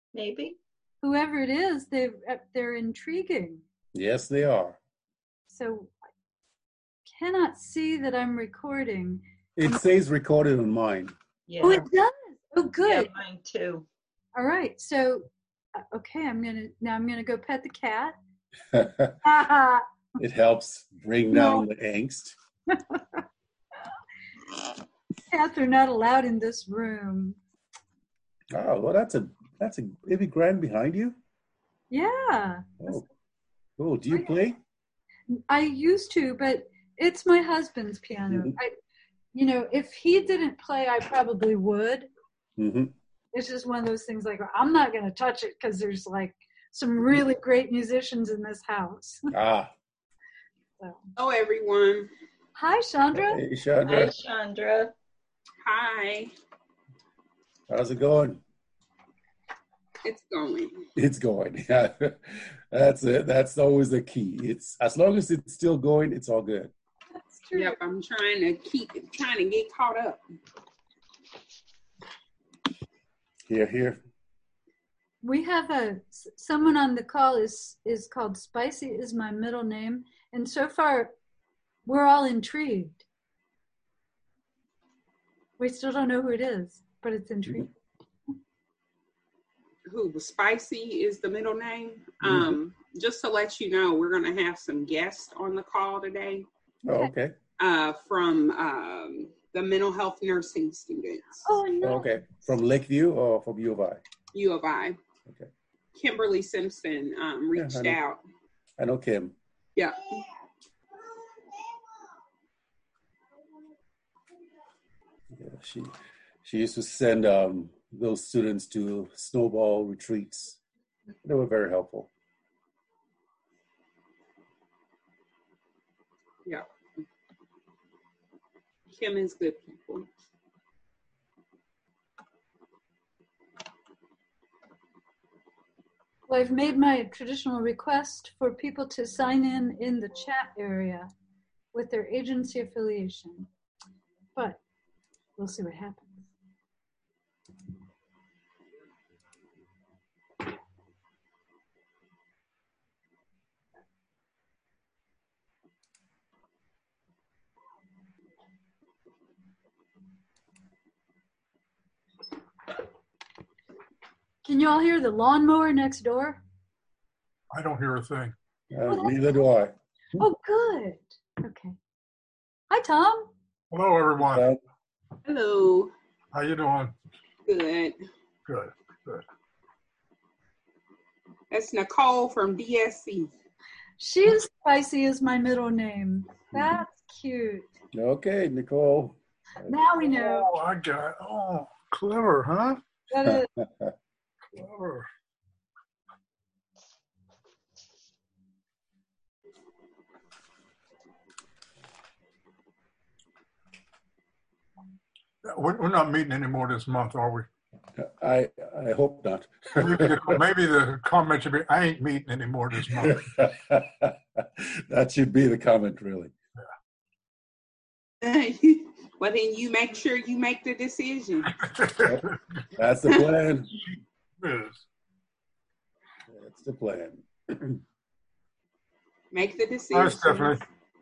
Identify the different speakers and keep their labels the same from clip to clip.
Speaker 1: maybe.
Speaker 2: Whoever it is, they're intriguing.
Speaker 3: Yes, they are.
Speaker 2: So I cannot see that I'm recording.
Speaker 3: It says recorded on mine.
Speaker 1: Yeah.
Speaker 2: Oh, it does. Oh, good.
Speaker 1: Yeah, mine too.
Speaker 2: All right. So, okay, I'm gonna go pet the cat.
Speaker 3: It helps bring down the angst.
Speaker 2: Cats are not allowed in this room.
Speaker 3: Oh, well, that's a baby grand behind you.
Speaker 2: Yeah.
Speaker 3: Oh, cool. Do you play?
Speaker 2: I used to, but it's my husband's piano.
Speaker 3: Mm-hmm.
Speaker 2: If he didn't play, I probably would.
Speaker 3: Mm-hmm.
Speaker 2: It's just one of those things like, I'm not going to touch it because there's like some really great musicians in this house.
Speaker 3: Ah.
Speaker 2: So.
Speaker 4: Hello, everyone.
Speaker 2: Hi, Chandra.
Speaker 3: Hey, Chandra.
Speaker 1: Hi, Chandra.
Speaker 4: Hi.
Speaker 3: How's it going?
Speaker 4: It's going.
Speaker 3: It's going. That's it. That's always the key. It's as long as it's still going, it's all good.
Speaker 2: That's true.
Speaker 4: Yep, I'm trying to get caught up.
Speaker 3: Here.
Speaker 2: We have someone on the call is called Spicy is my middle name, and so far we're all intrigued. We still don't know who it is, but it's intriguing.
Speaker 4: Who? Spicy is the middle name. Just to let you know, we're going to have some guests on the call today.
Speaker 3: Oh, okay.
Speaker 4: From the mental health nursing students.
Speaker 2: Oh, no.
Speaker 3: Okay. From Lakeview or from U of I?
Speaker 4: U of I.
Speaker 3: Okay.
Speaker 4: Kimberly Simpson reached out.
Speaker 3: I know Kim.
Speaker 4: Yeah.
Speaker 3: Yeah, she used to send those students to snowball retreats. They were very helpful.
Speaker 4: Yeah. Kim is good people.
Speaker 2: Well, I've made my traditional request for people to sign in the chat area with their agency affiliation, but we'll see what happens. Can you all hear the lawnmower next door?
Speaker 5: I don't hear a thing.
Speaker 3: Neither do I.
Speaker 2: Oh, good. Okay. Hi, Tom.
Speaker 5: Hello, everyone.
Speaker 4: Hello.
Speaker 5: How you doing?
Speaker 4: Good.
Speaker 5: Good.
Speaker 4: That's Nicole from DSC.
Speaker 2: She's Spicy is my middle name. That's cute.
Speaker 3: Okay, Nicole.
Speaker 2: Now we know.
Speaker 5: Oh, I got it. Oh, clever, huh?
Speaker 2: That is.
Speaker 5: Clever. We're not meeting anymore this month, are we?
Speaker 3: I hope not.
Speaker 5: maybe the comment should be, I ain't meeting anymore this month.
Speaker 3: That should be the comment, really.
Speaker 4: Yeah. Well, then you make sure you make the decision.
Speaker 3: That's the plan.
Speaker 5: Yes.
Speaker 3: That's the plan.
Speaker 4: Make the decision.
Speaker 5: Hi, Stephanie.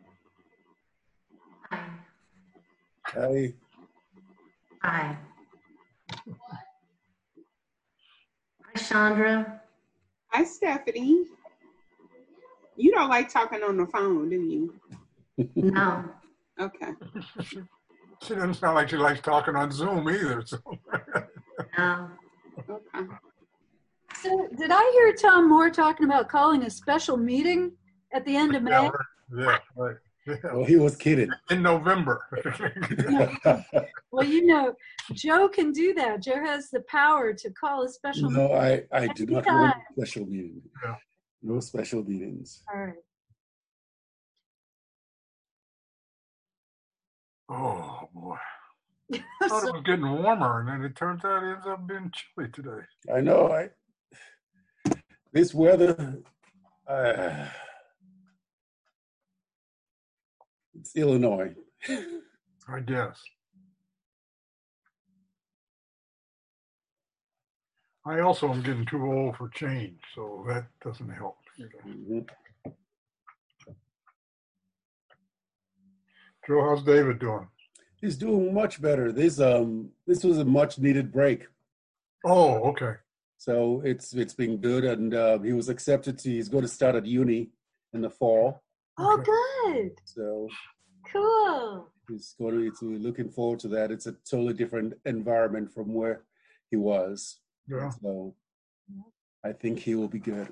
Speaker 3: Hi.
Speaker 6: Hi. Hi, Chandra.
Speaker 4: Hi, Stephanie. You don't like talking on the phone, do you?
Speaker 6: No.
Speaker 4: Okay.
Speaker 5: She doesn't sound like she likes talking on Zoom either. So.
Speaker 6: No.
Speaker 4: Okay.
Speaker 2: So, did I hear Tom Moore talking about calling a special meeting at the end of May?
Speaker 5: Yeah, right. Yeah.
Speaker 3: Well, he was kidding.
Speaker 5: In November.
Speaker 2: Well, Joe can do that. Joe has the power to call a special meeting.
Speaker 3: No, I do not want a special meeting.
Speaker 5: Yeah.
Speaker 3: No special meetings.
Speaker 2: All right.
Speaker 5: Oh, boy. I thought it was getting warmer, and then it turns out it ends up being chilly today.
Speaker 3: I know. This weather, it's Illinois.
Speaker 5: I guess. I also am getting too old for change, so that doesn't help either.
Speaker 3: Mhm.
Speaker 5: Joe, how's David doing?
Speaker 3: He's doing much better. This was a much needed break.
Speaker 5: Oh, okay.
Speaker 3: So it's been good, and he was accepted to. He's going to start at uni in the fall.
Speaker 2: Oh,
Speaker 5: Okay.
Speaker 2: good.
Speaker 3: So
Speaker 2: Cool.
Speaker 3: he's going to looking forward to that. It's a totally different environment from where he was.
Speaker 5: Yeah.
Speaker 3: So I think he will be good.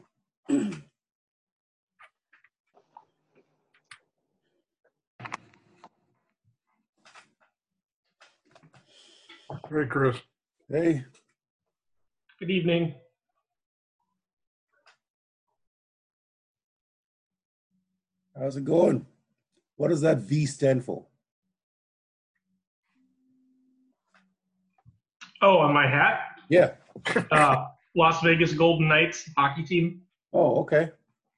Speaker 5: Hey, Chris.
Speaker 3: Hey,
Speaker 1: Good evening.
Speaker 3: how's it going? What does that V stand for?
Speaker 1: Oh, on my hat,
Speaker 3: Yeah.
Speaker 1: Las Vegas Golden Knights hockey team.
Speaker 3: Oh, okay.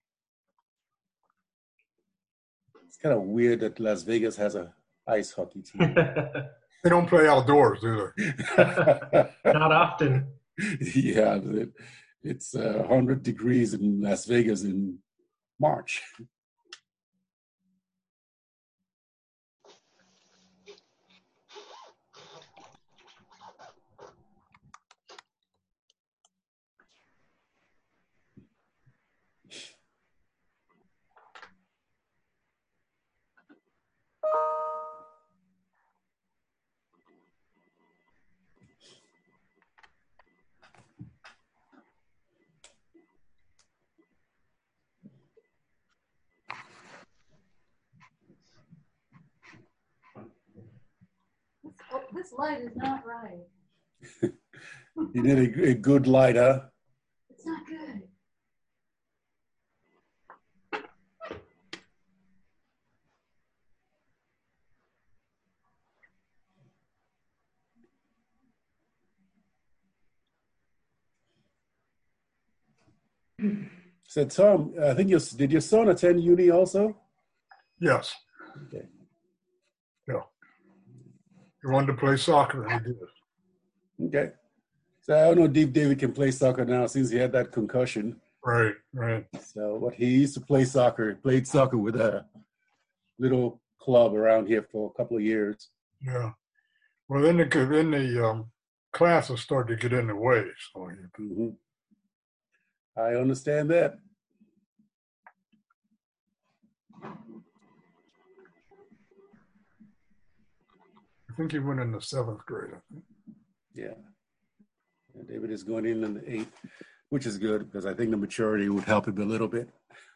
Speaker 3: It's kind of weird that Las Vegas has a ice hockey team.
Speaker 5: They don't play outdoors, do they?
Speaker 1: Not often.
Speaker 3: Yeah, it's 100 degrees in Las Vegas in March.
Speaker 2: This light is not right.
Speaker 3: You need a good light, huh?
Speaker 2: It's not good.
Speaker 3: So Tom, I think did your son attend uni also?
Speaker 5: Yes.
Speaker 3: Okay.
Speaker 5: Yeah. He wanted to play soccer, and he did.
Speaker 3: Okay. So I don't know if David can play soccer now since he had that concussion.
Speaker 5: Right, right.
Speaker 3: So, but he used to play soccer. He played soccer with a little club around here for a couple of years.
Speaker 5: Yeah. Well, then the classes started to get in the way. So
Speaker 3: Mhm. I understand that.
Speaker 5: I think he went in the 7th grade. I think.
Speaker 3: Yeah. And David is going in the 8th, which is good because I think the maturity would help him a little bit.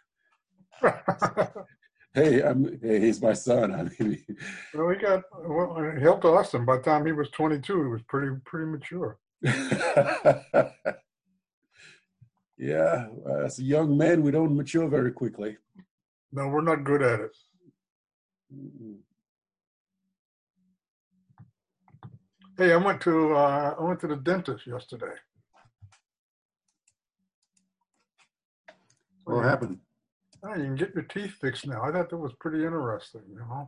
Speaker 3: Hey, he's my son. I mean,
Speaker 5: Well, it helped us, and by the time he was 22, he was pretty mature.
Speaker 3: yeah, as a young man, we don't mature very quickly.
Speaker 5: No, we're not good at it.
Speaker 3: Mm-mm.
Speaker 5: Hey, I went to the dentist yesterday.
Speaker 3: What happened?
Speaker 5: Oh, you can get your teeth fixed now. I thought that was pretty interesting, you know.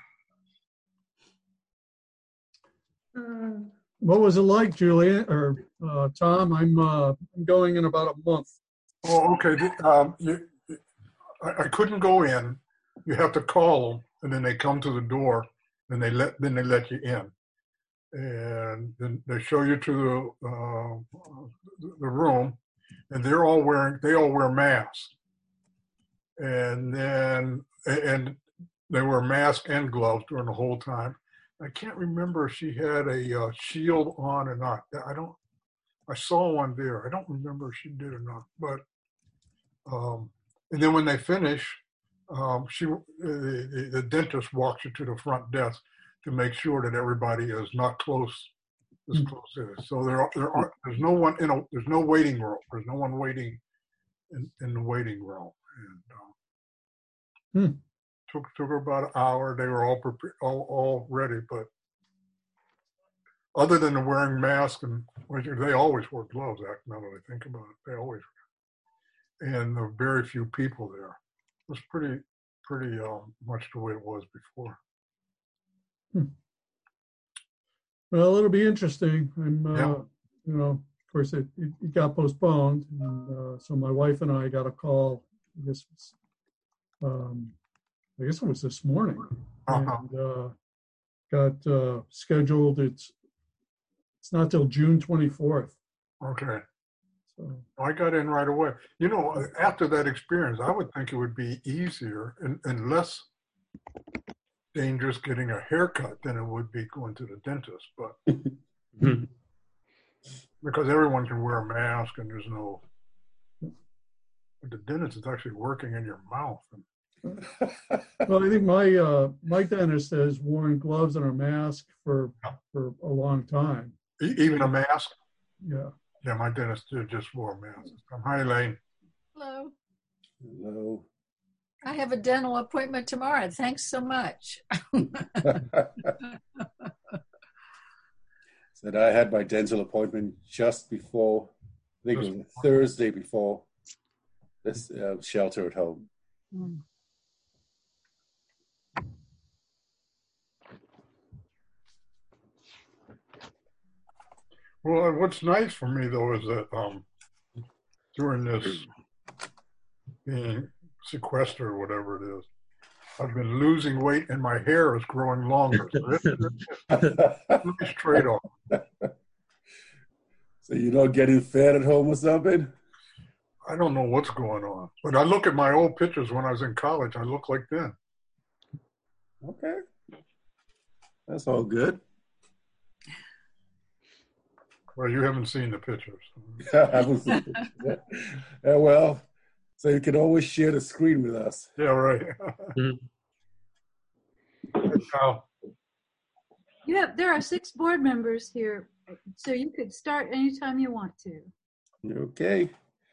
Speaker 7: What was it like, Julia or Tom? I'm going in about a month.
Speaker 5: Oh, okay. I couldn't go in. You have to call them, and then they come to the door, and they let you in, and then they show you to the room, and they all wear masks, and they wear masks and gloves during the whole time. I can't remember if she had a shield on or not. I saw one there. I don't remember if she did or not. But and then when they finish, the dentist walks you to the front desk to make sure that everybody is not close as close as. So there's no one there's no waiting room. There's no one waiting in the waiting room. And took her about an hour. They were all prepared, all ready, but other than the wearing masks, and they always wear gloves. Now that I think about it, they always. And there were very few people there. It was pretty much the way it was before.
Speaker 7: Well, it'll be interesting. I'm,
Speaker 5: Yeah.
Speaker 7: course, it got postponed. And, so my wife and I got a call, I guess it was this morning.
Speaker 5: Uh-huh.
Speaker 7: And got scheduled. It's not till June 24th.
Speaker 5: Okay.
Speaker 7: So
Speaker 5: I got in right away. You know, after that experience, I would think it would be easier and less dangerous getting a haircut than it would be going to the dentist. But because everyone can wear a mask and there's no, but the dentist is actually working in your mouth.
Speaker 7: well, I think my dentist has worn gloves and a mask for a long time.
Speaker 5: Even a mask?
Speaker 7: Yeah.
Speaker 5: Yeah, my dentist just wore a mask. Hi, Elaine.
Speaker 8: Hello.
Speaker 3: Hello.
Speaker 8: I have a dental appointment tomorrow. Thanks so much.
Speaker 3: Said I had my dental appointment just before, I think it was Thursday before this shelter at home.
Speaker 5: Well, what's nice for me, though, is that during this being sequestered or whatever it is, I've been losing weight and my hair is growing longer. So it's a nice trade-off.
Speaker 3: So you're not getting fat at home or something?
Speaker 5: I don't know what's going on. But I look at my old pictures when I was in college, I look like then.
Speaker 3: Okay. That's all good.
Speaker 5: Well, you haven't seen the pictures.
Speaker 3: I haven't seen it yet. Yeah, well, so you can always share the screen with us.
Speaker 5: Yeah, right.
Speaker 2: Yeah, there are 6 board members here, so you could start anytime you want to.
Speaker 3: Okay.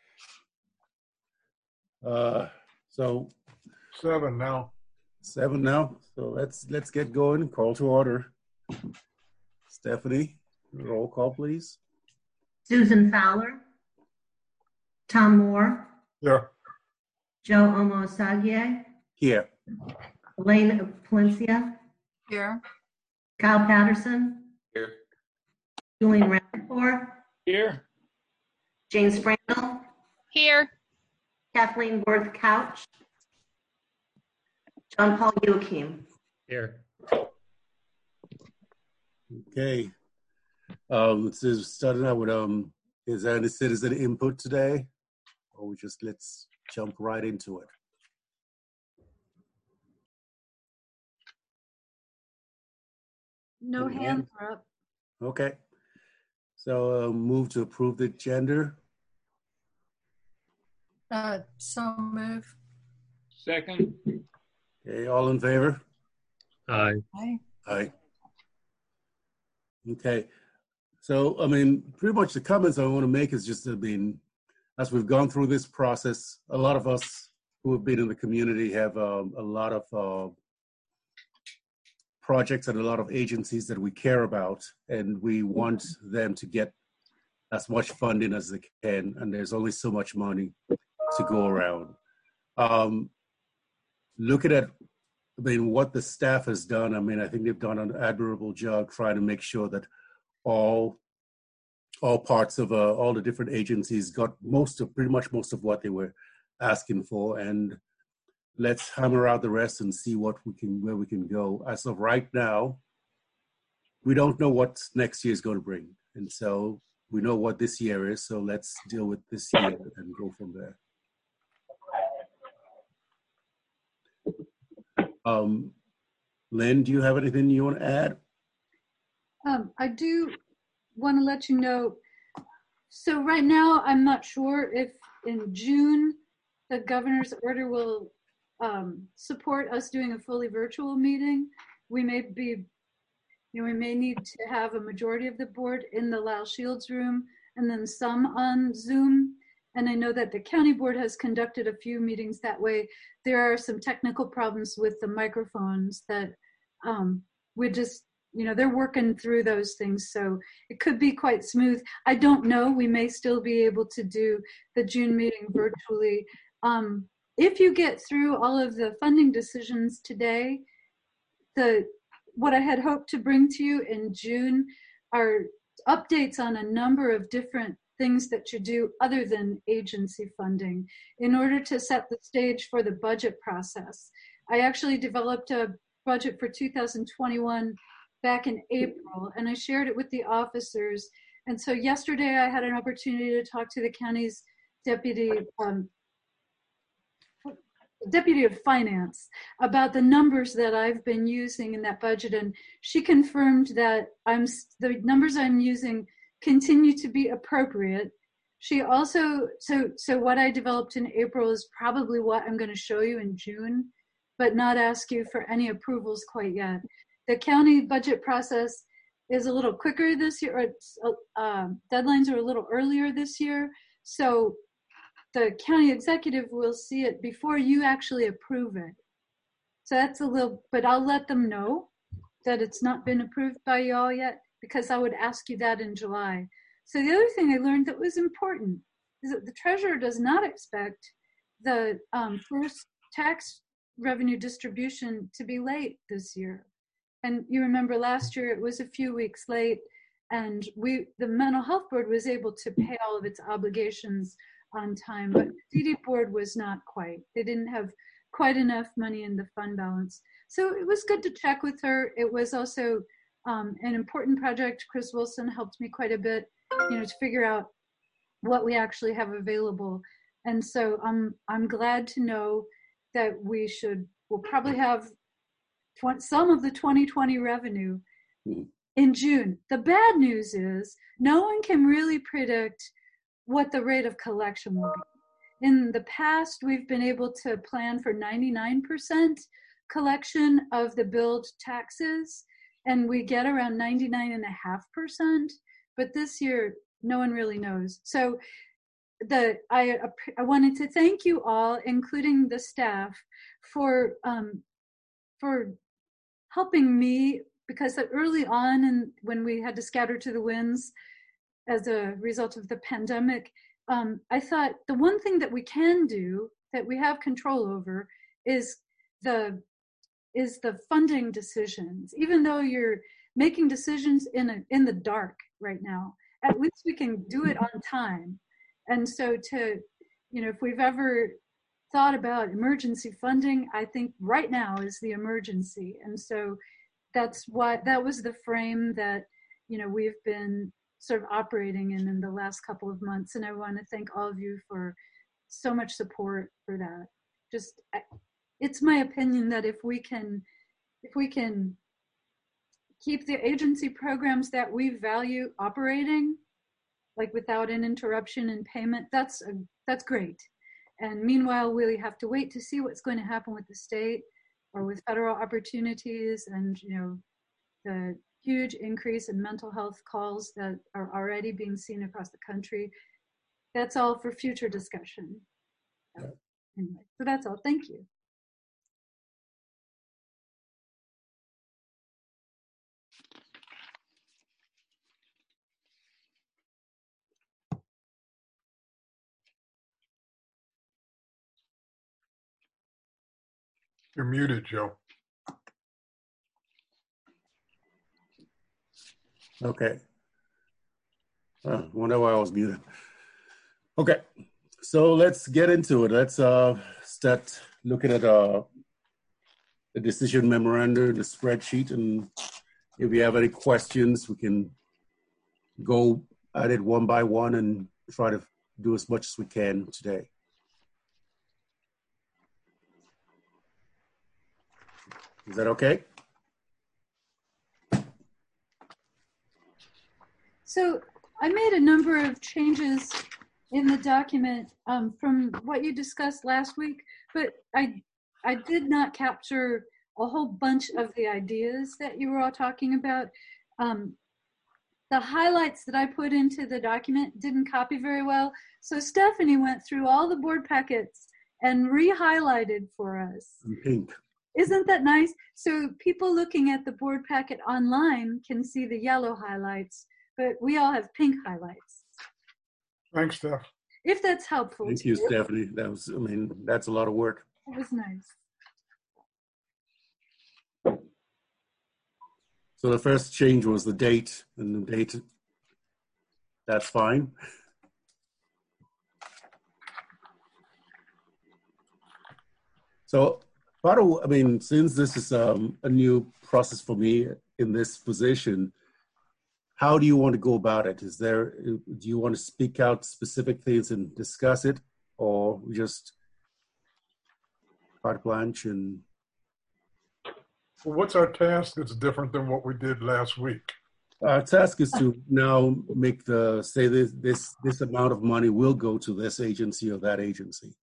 Speaker 3: So
Speaker 5: 7 now.
Speaker 3: 7 now. So let's get going. Call to order. Stephanie, roll call, please.
Speaker 6: Susan Fowler, Tom Moore,
Speaker 5: Yeah.
Speaker 6: Joe Omosagie,
Speaker 3: Here.
Speaker 6: Elaine Palencia,
Speaker 8: Here.
Speaker 6: Kyle Patterson,
Speaker 9: Here.
Speaker 6: Julian Rappaport,
Speaker 9: Here.
Speaker 6: Jane Sprandel,
Speaker 10: Here.
Speaker 6: Kathleen Worth Couch, John Paul Joachim.
Speaker 9: Here.
Speaker 3: Okay. So starting out with is there any citizen input today? Or let's jump right into it.
Speaker 2: No hands are up.
Speaker 3: Okay. So move to approve the agenda.
Speaker 8: So move.
Speaker 9: Second.
Speaker 3: Okay, all in favor?
Speaker 9: Aye.
Speaker 8: Aye.
Speaker 3: Aye. Okay. So, I mean, pretty much the comments I want to make is just, as we've gone through this process, a lot of us who have been in the community have a lot of projects and a lot of agencies that we care about, and we want them to get as much funding as they can, and there's only so much money to go around. Looking at, what the staff has done, I think they've done an admirable job trying to make sure that all parts of all the different agencies got pretty much most of what they were asking for, and let's hammer out the rest and see where we can go. As of right now, we don't know what next year is going to bring, and so we know what this year is. So let's deal with this year and go from there. Lynn, do you have anything you want to add?
Speaker 2: I do want to let you know, so right now I'm not sure if in June the governor's order will support us doing a fully virtual meeting. We may need to have a majority of the board in the Lyle Shields room and then some on Zoom. And I know that the county board has conducted a few meetings that way. There are some technical problems with the microphones that they're working through those things. So it could be quite smooth. I don't know, we may still be able to do the June meeting virtually. If you get through all of the funding decisions today, what I had hoped to bring to you in June are updates on a number of different things that you do other than agency funding in order to set the stage for the budget process. I actually developed a budget for 2021 back in April, and I shared it with the officers. And so yesterday I had an opportunity to talk to the county's deputy of finance about the numbers that I've been using in that budget, and she confirmed that the numbers I'm using continue to be appropriate. She also, so what I developed in April is probably what I'm going to show you in June, but not ask you for any approvals quite yet. The county budget process is a little quicker this year, or deadlines are a little earlier this year. So the county executive will see it before you actually approve it. So that's a little, but I'll let them know that it's not been approved by y'all yet, because I would ask you that in July. So the other thing I learned that was important is that the treasurer does not expect the first tax revenue distribution to be late this year. And you remember last year it was a few weeks late, and the mental health board was able to pay all of its obligations on time, but the CD board was not quite. They didn't have quite enough money in the fund balance. So it was good to check with her. It was also an important project. Chris Wilson helped me quite a bit, to figure out what we actually have available. And so I'm glad to know that we'll probably have some of the 2020 revenue in June. The bad news is no one can really predict what the rate of collection will be. In the past, we've been able to plan for 99% collection of the billed taxes, and we get around 99.5%. But this year, no one really knows. So I wanted to thank you all, including the staff, for helping me, because early on, and when we had to scatter to the winds as a result of the pandemic, I thought the one thing that we can do, that we have control over, is the funding decisions. Even though you're making decisions in the dark right now, at least we can do it on time. And so if we've ever thought about emergency funding, I think right now is the emergency. And so that was the frame that, we've been sort of operating in the last couple of months. And I want to thank all of you for so much support for that. It's my opinion that if we can keep the agency programs that we value operating, like without an interruption in payment, that's great. And meanwhile, we have to wait to see what's going to happen with the state or with federal opportunities, and the huge increase in mental health calls that are already being seen across the country. That's all for future discussion. Anyway, so that's all. Thank you.
Speaker 5: You're muted, Joe.
Speaker 3: Okay. Wonder why I was muted. Okay, so let's get into it. Let's start looking at the decision memorandum, the spreadsheet, and if you have any questions, we can go at it one by one and try to do as much as we can today. Is that okay?
Speaker 2: So I made a number of changes in the document from what you discussed last week, but I did not capture a whole bunch of the ideas that you were all talking about. The highlights that I put into the document didn't copy very well, so Stephanie went through all the board packets and re-highlighted for us.
Speaker 3: In pink.
Speaker 2: Isn't that nice? So people looking at the board packet online can see the yellow highlights, but we all have pink highlights.
Speaker 5: Thanks, Steph.
Speaker 2: If that's helpful.
Speaker 3: Thank you, Stephanie. That's a lot of work.
Speaker 2: It was nice.
Speaker 3: So the first change was the date, and the date, that's fine. So, I mean, since this is a new process for me in this position, how do you want to go about it? Do you want to speak out specific things and discuss it, or just carte blanche and?
Speaker 5: Well, what's our task that's different than what we did last week?
Speaker 3: Our task is to now make this amount of money will go to this agency or that agency.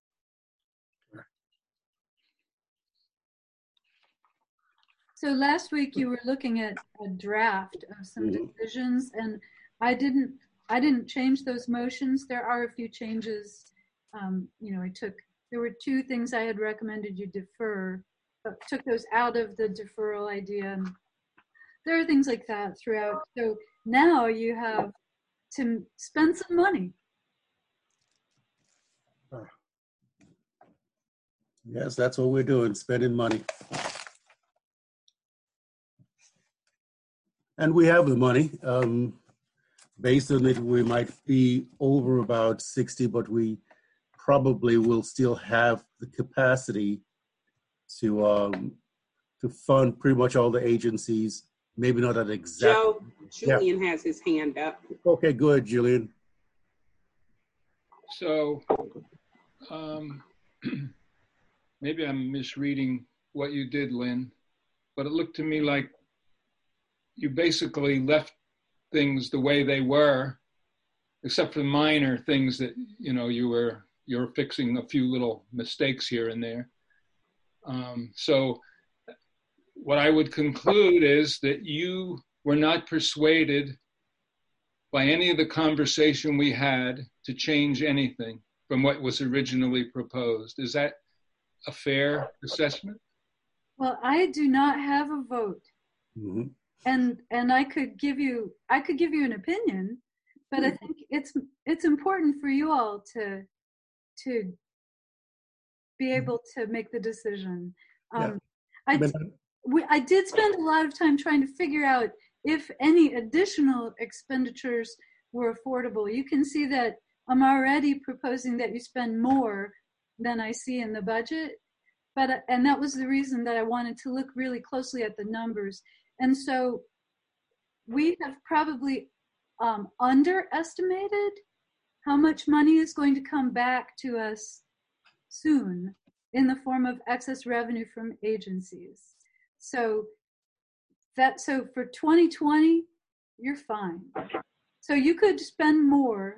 Speaker 2: So last week you were looking at a draft of some decisions, and I didn't change those motions. There are a few changes. There were two things I had recommended you defer, but took those out of the deferral idea. And there are things like that throughout. So now you have to spend some money.
Speaker 3: Yes, that's what we're doing, spending money. And we have the money. Based on it, we might be over about 60, but we probably will still have the capacity to fund pretty much all the agencies. Maybe not at exact.
Speaker 4: Joe, Julian has his hand up.
Speaker 3: Okay, good, Julian.
Speaker 9: So maybe I'm misreading what you did, Lynn, but it looked to me like you basically left things the way they were, except for minor things that, you're fixing a few little mistakes here and there. So what I would conclude is that you were not persuaded by any of the conversation we had to change anything from what was originally proposed. Is that a fair assessment?
Speaker 2: Well, I do not have a vote.
Speaker 3: Mm-hmm.
Speaker 2: And I could give you an opinion, but I think it's important for you all to be able to make the decision. I did spend a lot of time trying to figure out if any additional expenditures were affordable. You can see that I'm already proposing that you spend more than I see in the budget, and that was the reason that I wanted to look really closely at the numbers. And so we have probably underestimated how much money is going to come back to us soon in the form of excess revenue from agencies. So for 2020, you're fine. So you could spend more.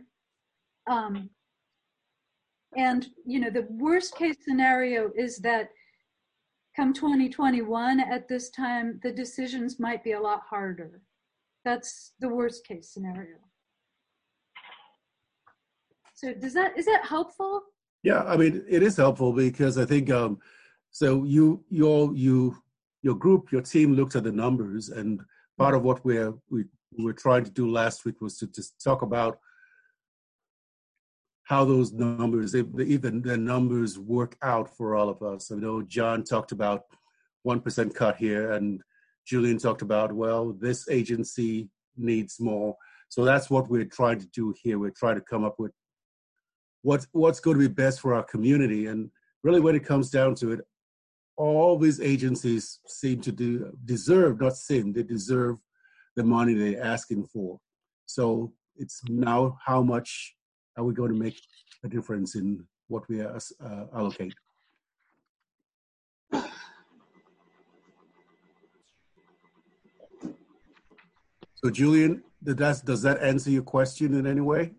Speaker 2: And the worst case scenario is that come 2021, at this time, the decisions might be a lot harder. That's the worst case scenario. So is that helpful?
Speaker 3: Yeah, I mean, it is helpful because I think, so your group, your team looked at the numbers, and part of what we were trying to do last week was to just talk about how those numbers, even the numbers work out for all of us. I know John talked about 1% cut here, and Julian talked about, well, this agency needs more. So that's what we're trying to do here. We're trying to come up with what's going to be best for our community. And really when it comes down to it, all these agencies seem to deserve the money they're asking for. So it's now how much are we going to make a difference in what we allocate? So Julian, does that answer your question in any way?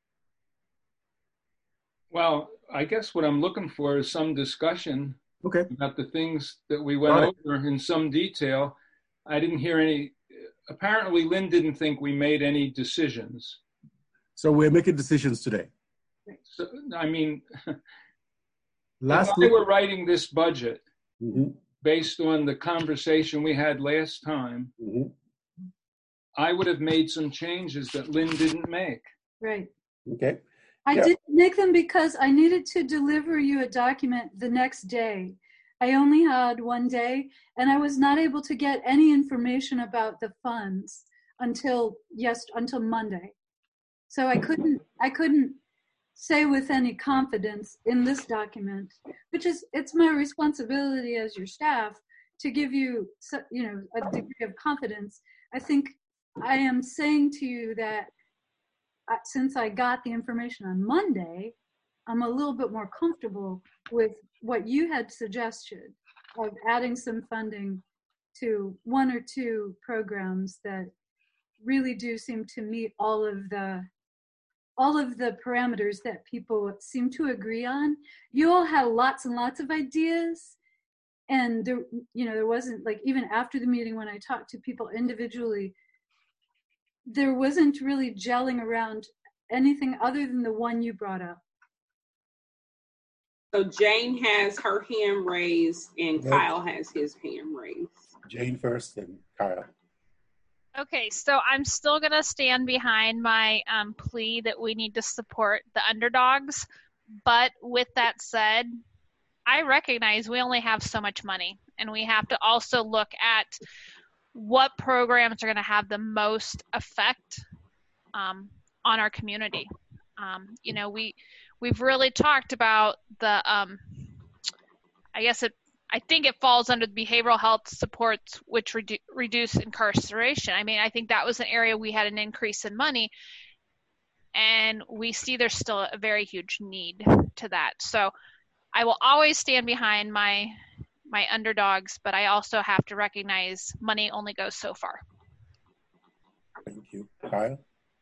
Speaker 9: Well, I guess what I'm looking for is some discussion about the things that we went over in some detail. I didn't hear any. Apparently, Lynn didn't think we made any decisions.
Speaker 3: So we're making decisions today.
Speaker 9: So, I mean,
Speaker 3: last
Speaker 9: if
Speaker 3: week,
Speaker 9: I were writing this budget based on the conversation we had last time, I would have made some changes that Lynn didn't make.
Speaker 2: Right.
Speaker 3: Okay.
Speaker 2: I didn't make them because I needed to deliver you a document the next day. I only had one day, and I was not able to get any information about the funds until Monday. So I couldn't say with any confidence in this document, which is, it's my responsibility as your staff to give you, a degree of confidence. I think I am saying to you that since I got the information on Monday, I'm a little bit more comfortable with what you had suggested of adding some funding to one or two programs that really do seem to meet all of the parameters that people seem to agree on. You all had lots and lots of ideas, and there wasn't, like, even after the meeting when I talked to people individually, there wasn't really gelling around anything other than the one you brought up.
Speaker 4: So Jane has her hand raised and
Speaker 3: Yep.
Speaker 4: Kyle has his hand raised.
Speaker 3: Jane first, then Kyle.
Speaker 10: Okay, so I'm still going to stand behind my plea that we need to support the underdogs. But with that said, I recognize we only have so much money, and we have to also look at what programs are going to have the most effect on our community. We've really talked about the, I think it falls under the behavioral health supports, which reduce incarceration. I mean, I think that was an area we had an increase in money, and we see there's still a very huge need to that. So I will always stand behind my underdogs, but I also have to recognize money only goes so far.
Speaker 3: Thank you. Kyle?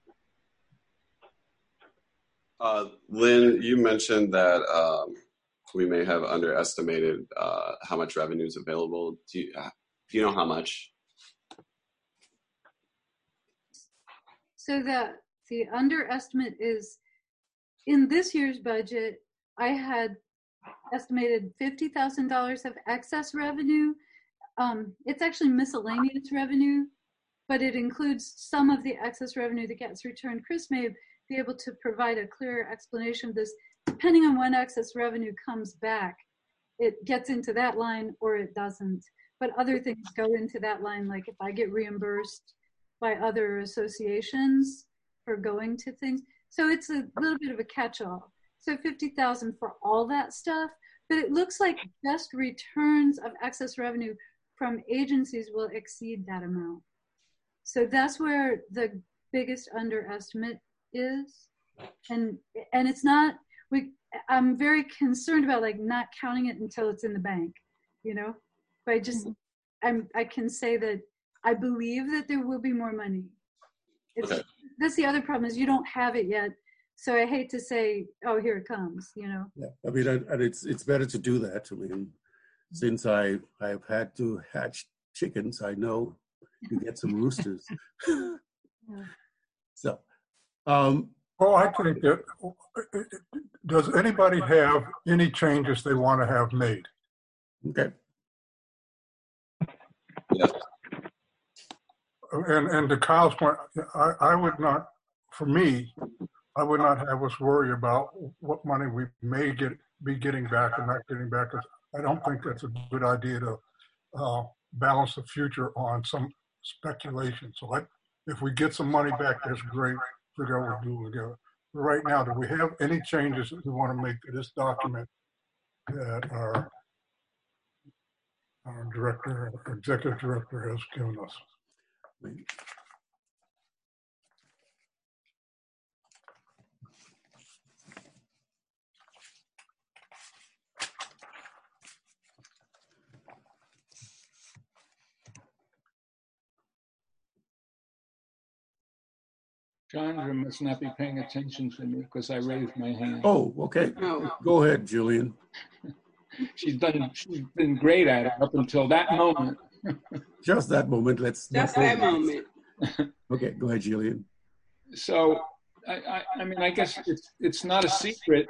Speaker 11: Lynn, you mentioned that we may have underestimated how much revenue is available. Do you know how much?
Speaker 2: So the underestimate is, in this year's budget, I had estimated $50,000 of excess revenue. It's actually miscellaneous revenue, but it includes some of the excess revenue that gets returned. Chris may be able to provide a clearer explanation of this. Depending on when excess revenue comes back, it gets into that line or it doesn't. But other things go into that line, like if I get reimbursed by other associations for going to things. So it's a little bit of a catch-all. So $50,000 for all that stuff, but it looks like just returns of excess revenue from agencies will exceed that amount. So that's where the biggest underestimate is. And it's not, I'm very concerned about like not counting it until it's in the bank, but I can say that I believe that there will be more money.
Speaker 11: Okay.
Speaker 2: That's the other problem, is you don't have it yet. So I hate to say, oh, here it comes,
Speaker 3: Yeah, I mean, and it's better to do that. I mean, since I've had to hatch chickens, I know you get some roosters. So,
Speaker 5: Well, I think that, does anybody have any changes they want to have made?
Speaker 3: okay.
Speaker 11: Yes.
Speaker 5: And to Kyle's point, I would not, for me, I would not have us worry about what money we may be getting back or not getting back. I don't think that's a good idea to balance the future on some speculation. So if we get some money back, that's great. Figure out what to do together. But right now, do we have any changes that we want to make to this document that our executive director has given us?
Speaker 9: Chandra must not be paying attention to me because I raised my hand.
Speaker 3: Oh, okay.
Speaker 4: Oh.
Speaker 3: Go ahead, Julian.
Speaker 9: She's been great at it up until that moment.
Speaker 3: Just that moment. Let's.
Speaker 4: Just that moment.
Speaker 3: Okay, go ahead, Julian.
Speaker 9: So, I mean, I guess it's not a secret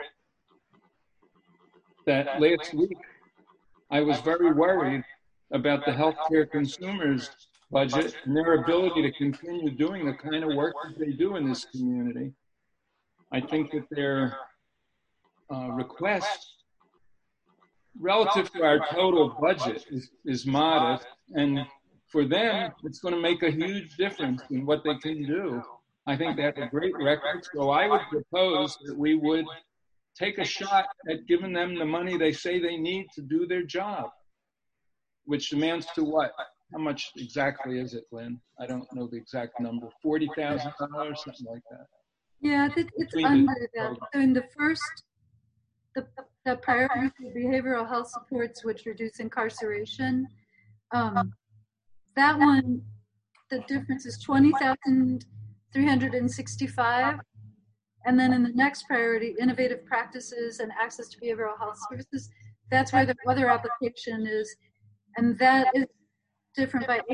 Speaker 9: that last week I was very worried about the healthcare consumers budget and their ability to continue doing the kind of work that they do in this community. I think that their request relative to our total budget is modest, and for them, it's going to make a huge difference in what they can do. I think that's a great record. So I would propose that we would take a shot at giving them the money they say they need to do their job, which amounts to what? How much exactly is it, Lynn? I don't know the exact number. $40,000, something like that.
Speaker 2: Yeah, it's under that. So in the first, the priority for behavioral health supports, which reduce incarceration, that one, the difference is 20,365. And then in the next priority, innovative practices and access to behavioral health services, that's where the other application is. And that is different by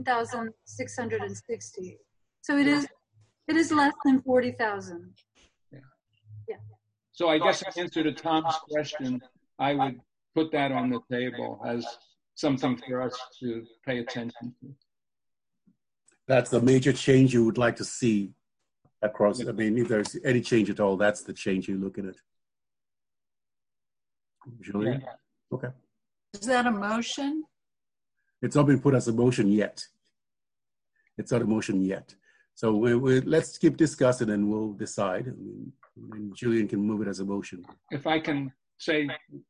Speaker 2: 18,660. So it is less than 40,000. Yeah.
Speaker 9: So I guess in answer to Tom's question, I would put that on the table as something for us to pay attention to.
Speaker 3: That's the major change you would like to see across. I mean, if there's any change at all, that's the change you're looking at. Julian?
Speaker 9: Yeah.
Speaker 3: Okay.
Speaker 8: Is that a motion?
Speaker 3: It's not been put as a motion yet. It's not a motion yet. So let's keep discussing and we'll decide. And Julian can move it as a motion.
Speaker 9: If I can say,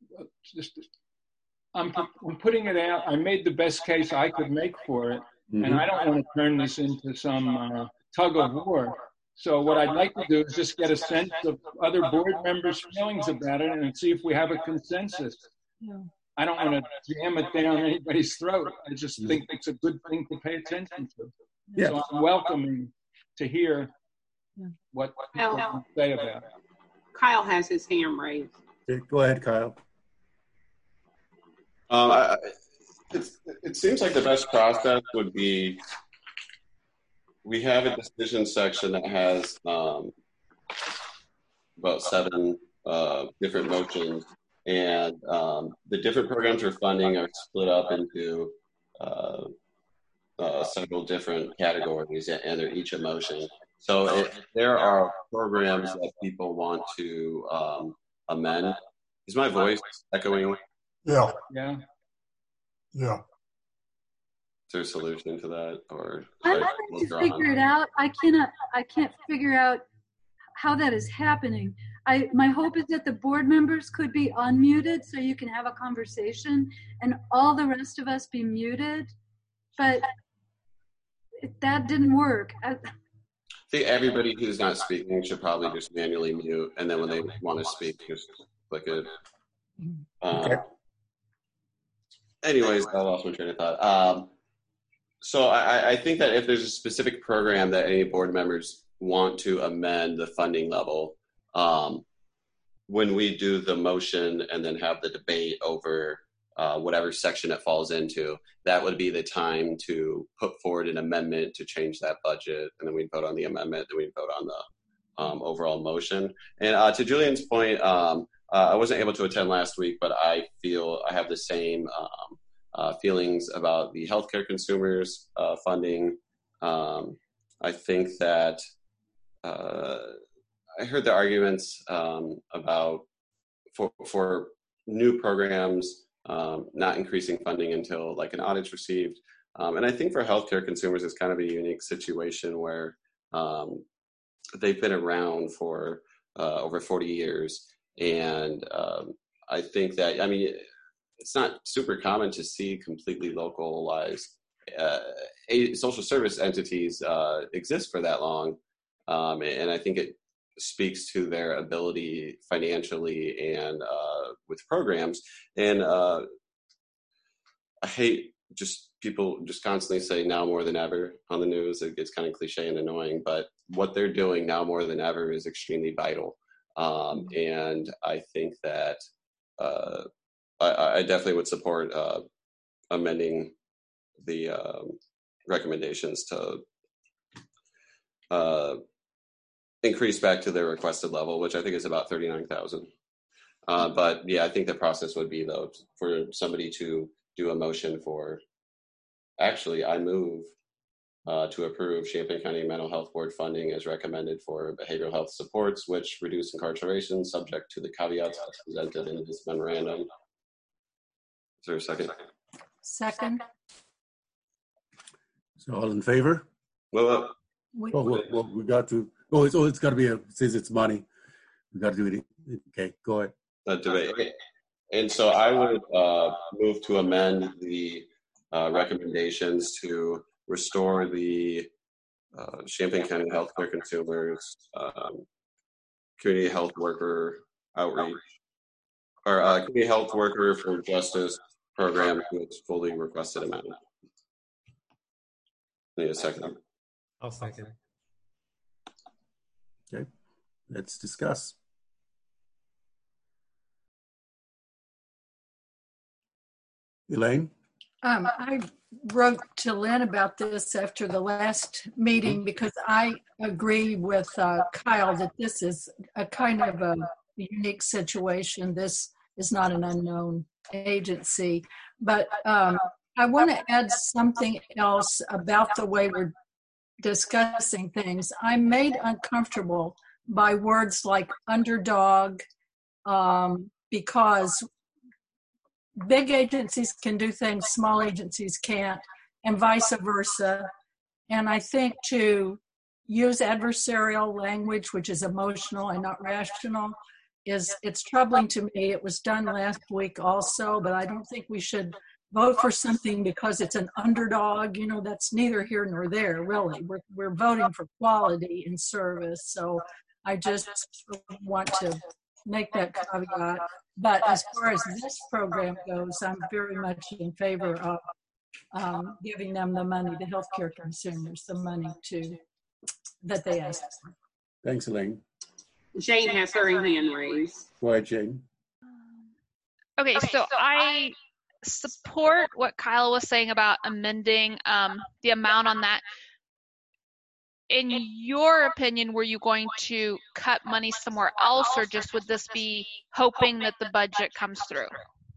Speaker 9: I'm putting it out. I made the best case I could make for it. Mm-hmm. And I don't want to turn this into some tug of war. So what I'd like to do is just get a sense of other board members' feelings about it and see if we have a consensus.
Speaker 8: Yeah.
Speaker 9: I don't want to jam it down anybody's throat. I just think it's a good thing to pay attention to.
Speaker 3: Yeah.
Speaker 9: So I'm welcoming to hear what people say about it.
Speaker 4: Kyle has his hand raised.
Speaker 3: Okay, go ahead, Kyle.
Speaker 11: It seems like the best process would be we have a decision section that has about 7 different motions, and the different programs we're funding are split up into several different categories, and they're each a motion. So if there are programs that people want to amend, is my voice echoing?
Speaker 5: Yeah.
Speaker 9: Yeah.
Speaker 5: Yeah.
Speaker 11: Is there a solution to that, or
Speaker 2: I'm trying to figure it out. I can't figure out how that is happening. My hope is that the board members could be unmuted so you can have a conversation, and all the rest of us be muted. But that didn't work.
Speaker 11: I think everybody who's not speaking should probably just manually mute, and then when they want to speak, just click it.
Speaker 3: Okay.
Speaker 11: Anyways, I lost my train of thought. So I think that if there's a specific program that any board members want to amend the funding level, when we do the motion and then have the debate over whatever section it falls into, that would be the time to put forward an amendment to change that budget, and then we'd vote on the amendment, then we'd vote on the overall motion. And to Julian's point, I wasn't able to attend last week, but I feel I have the same feelings about the healthcare consumers funding. I think that I heard the arguments about for new programs not increasing funding until like an audit's received. And I think for healthcare consumers, it's kind of a unique situation where they've been around for over 40 years. And I think that, I mean, it's not super common to see completely localized social service entities exist for that long. And I think it speaks to their ability financially and with programs. And I hate just people just constantly say now more than ever on the news. It gets kind of cliche and annoying, but what they're doing now more than ever is extremely vital. And I think that I definitely would support amending the recommendations to increase back to their requested level, which I think is about 39,000. But yeah, I think the process would be though for somebody to do a motion for. Actually, I move to approve Champaign County Mental Health Board funding as recommended for behavioral health supports, which reduce incarceration, subject to the caveats as presented in this memorandum. Is there a second?
Speaker 8: Second.
Speaker 3: So all in favor?
Speaker 11: Well,
Speaker 3: Well, we got to. It's got to be since it's money, we got to do it. Okay, go ahead.
Speaker 11: Debate. And so I would move to amend the recommendations to restore the Champaign County Healthcare Consumers Community Health Worker Outreach, or Community Health Worker for Justice program to its fully requested amount. Need a second?
Speaker 12: I'll second.
Speaker 3: Okay, let's discuss. Elaine?
Speaker 8: I wrote to Lynn about this after the last meeting because I agree with Kyle that this is a kind of a unique situation. This is not an unknown agency. But I want to add something else about the way we're discussing things. I'm made uncomfortable by words like underdog because big agencies can do things small agencies can't, and vice versa. And I think to use adversarial language, which is emotional and not rational, it's troubling to me. It was done last week also, but I don't think we should vote for something because it's an underdog. You know, that's neither here nor there, really. We're voting for quality in service. So I just want to make that caveat. But as far as this program goes, I'm very much in favor of giving them the money, the healthcare consumers, the money that they asked for.
Speaker 3: Thanks, Elaine.
Speaker 4: Jane has her hand raised.
Speaker 3: Go ahead, Jane.
Speaker 10: Okay, so I support what Kyle was saying about amending the amount on that. In your opinion, were you going to cut money somewhere else, or just would this be hoping that the budget comes through?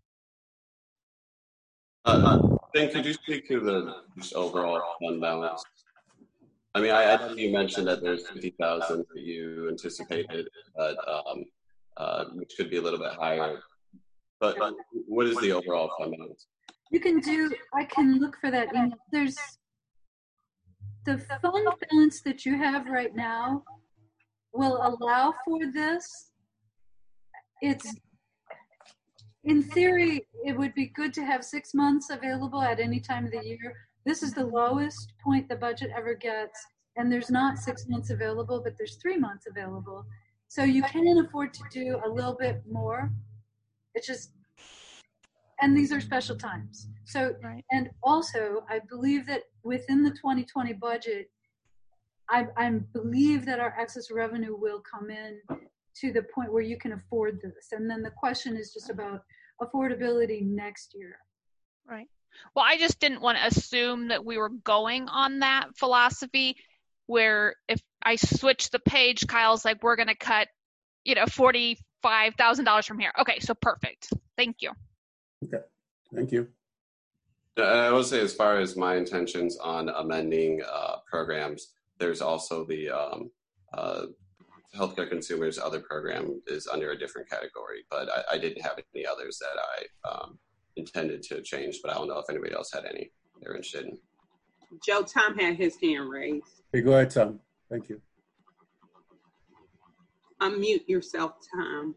Speaker 11: Ben, could you speak to the just overall fund balance? I mean, I know you mentioned that there's 50,000 that you anticipated, but which could be a little bit higher. But what is the overall fund balance?
Speaker 2: I can look for that email. There's the fund balance that you have right now will allow for this. It's, in theory, it would be good to have 6 months available at any time of the year. This is the lowest point the budget ever gets, and there's not 6 months available, but there's 3 months available. So you can afford to do a little bit more. It's just, and these are special times. So, right. And also, I believe that within the 2020 budget, I believe that our excess revenue will come in to the point where you can afford this. And then the question is just about affordability next year.
Speaker 10: Right. Well, I just didn't want to assume that we were going on that philosophy where if I switch the page, Kyle's like, we're going to cut, $45,000 from here. Okay, so perfect. Thank you.
Speaker 3: Okay, thank you.
Speaker 11: I will say, as far as my intentions on amending programs, there's also the healthcare consumers other program is under a different category, but I didn't have any others that I intended to change, but I don't know if anybody else had any they're interested in.
Speaker 4: Joe, Tom had his hand raised.
Speaker 3: Hey, go ahead, Tom. Thank you.
Speaker 4: Unmute yourself, Tom.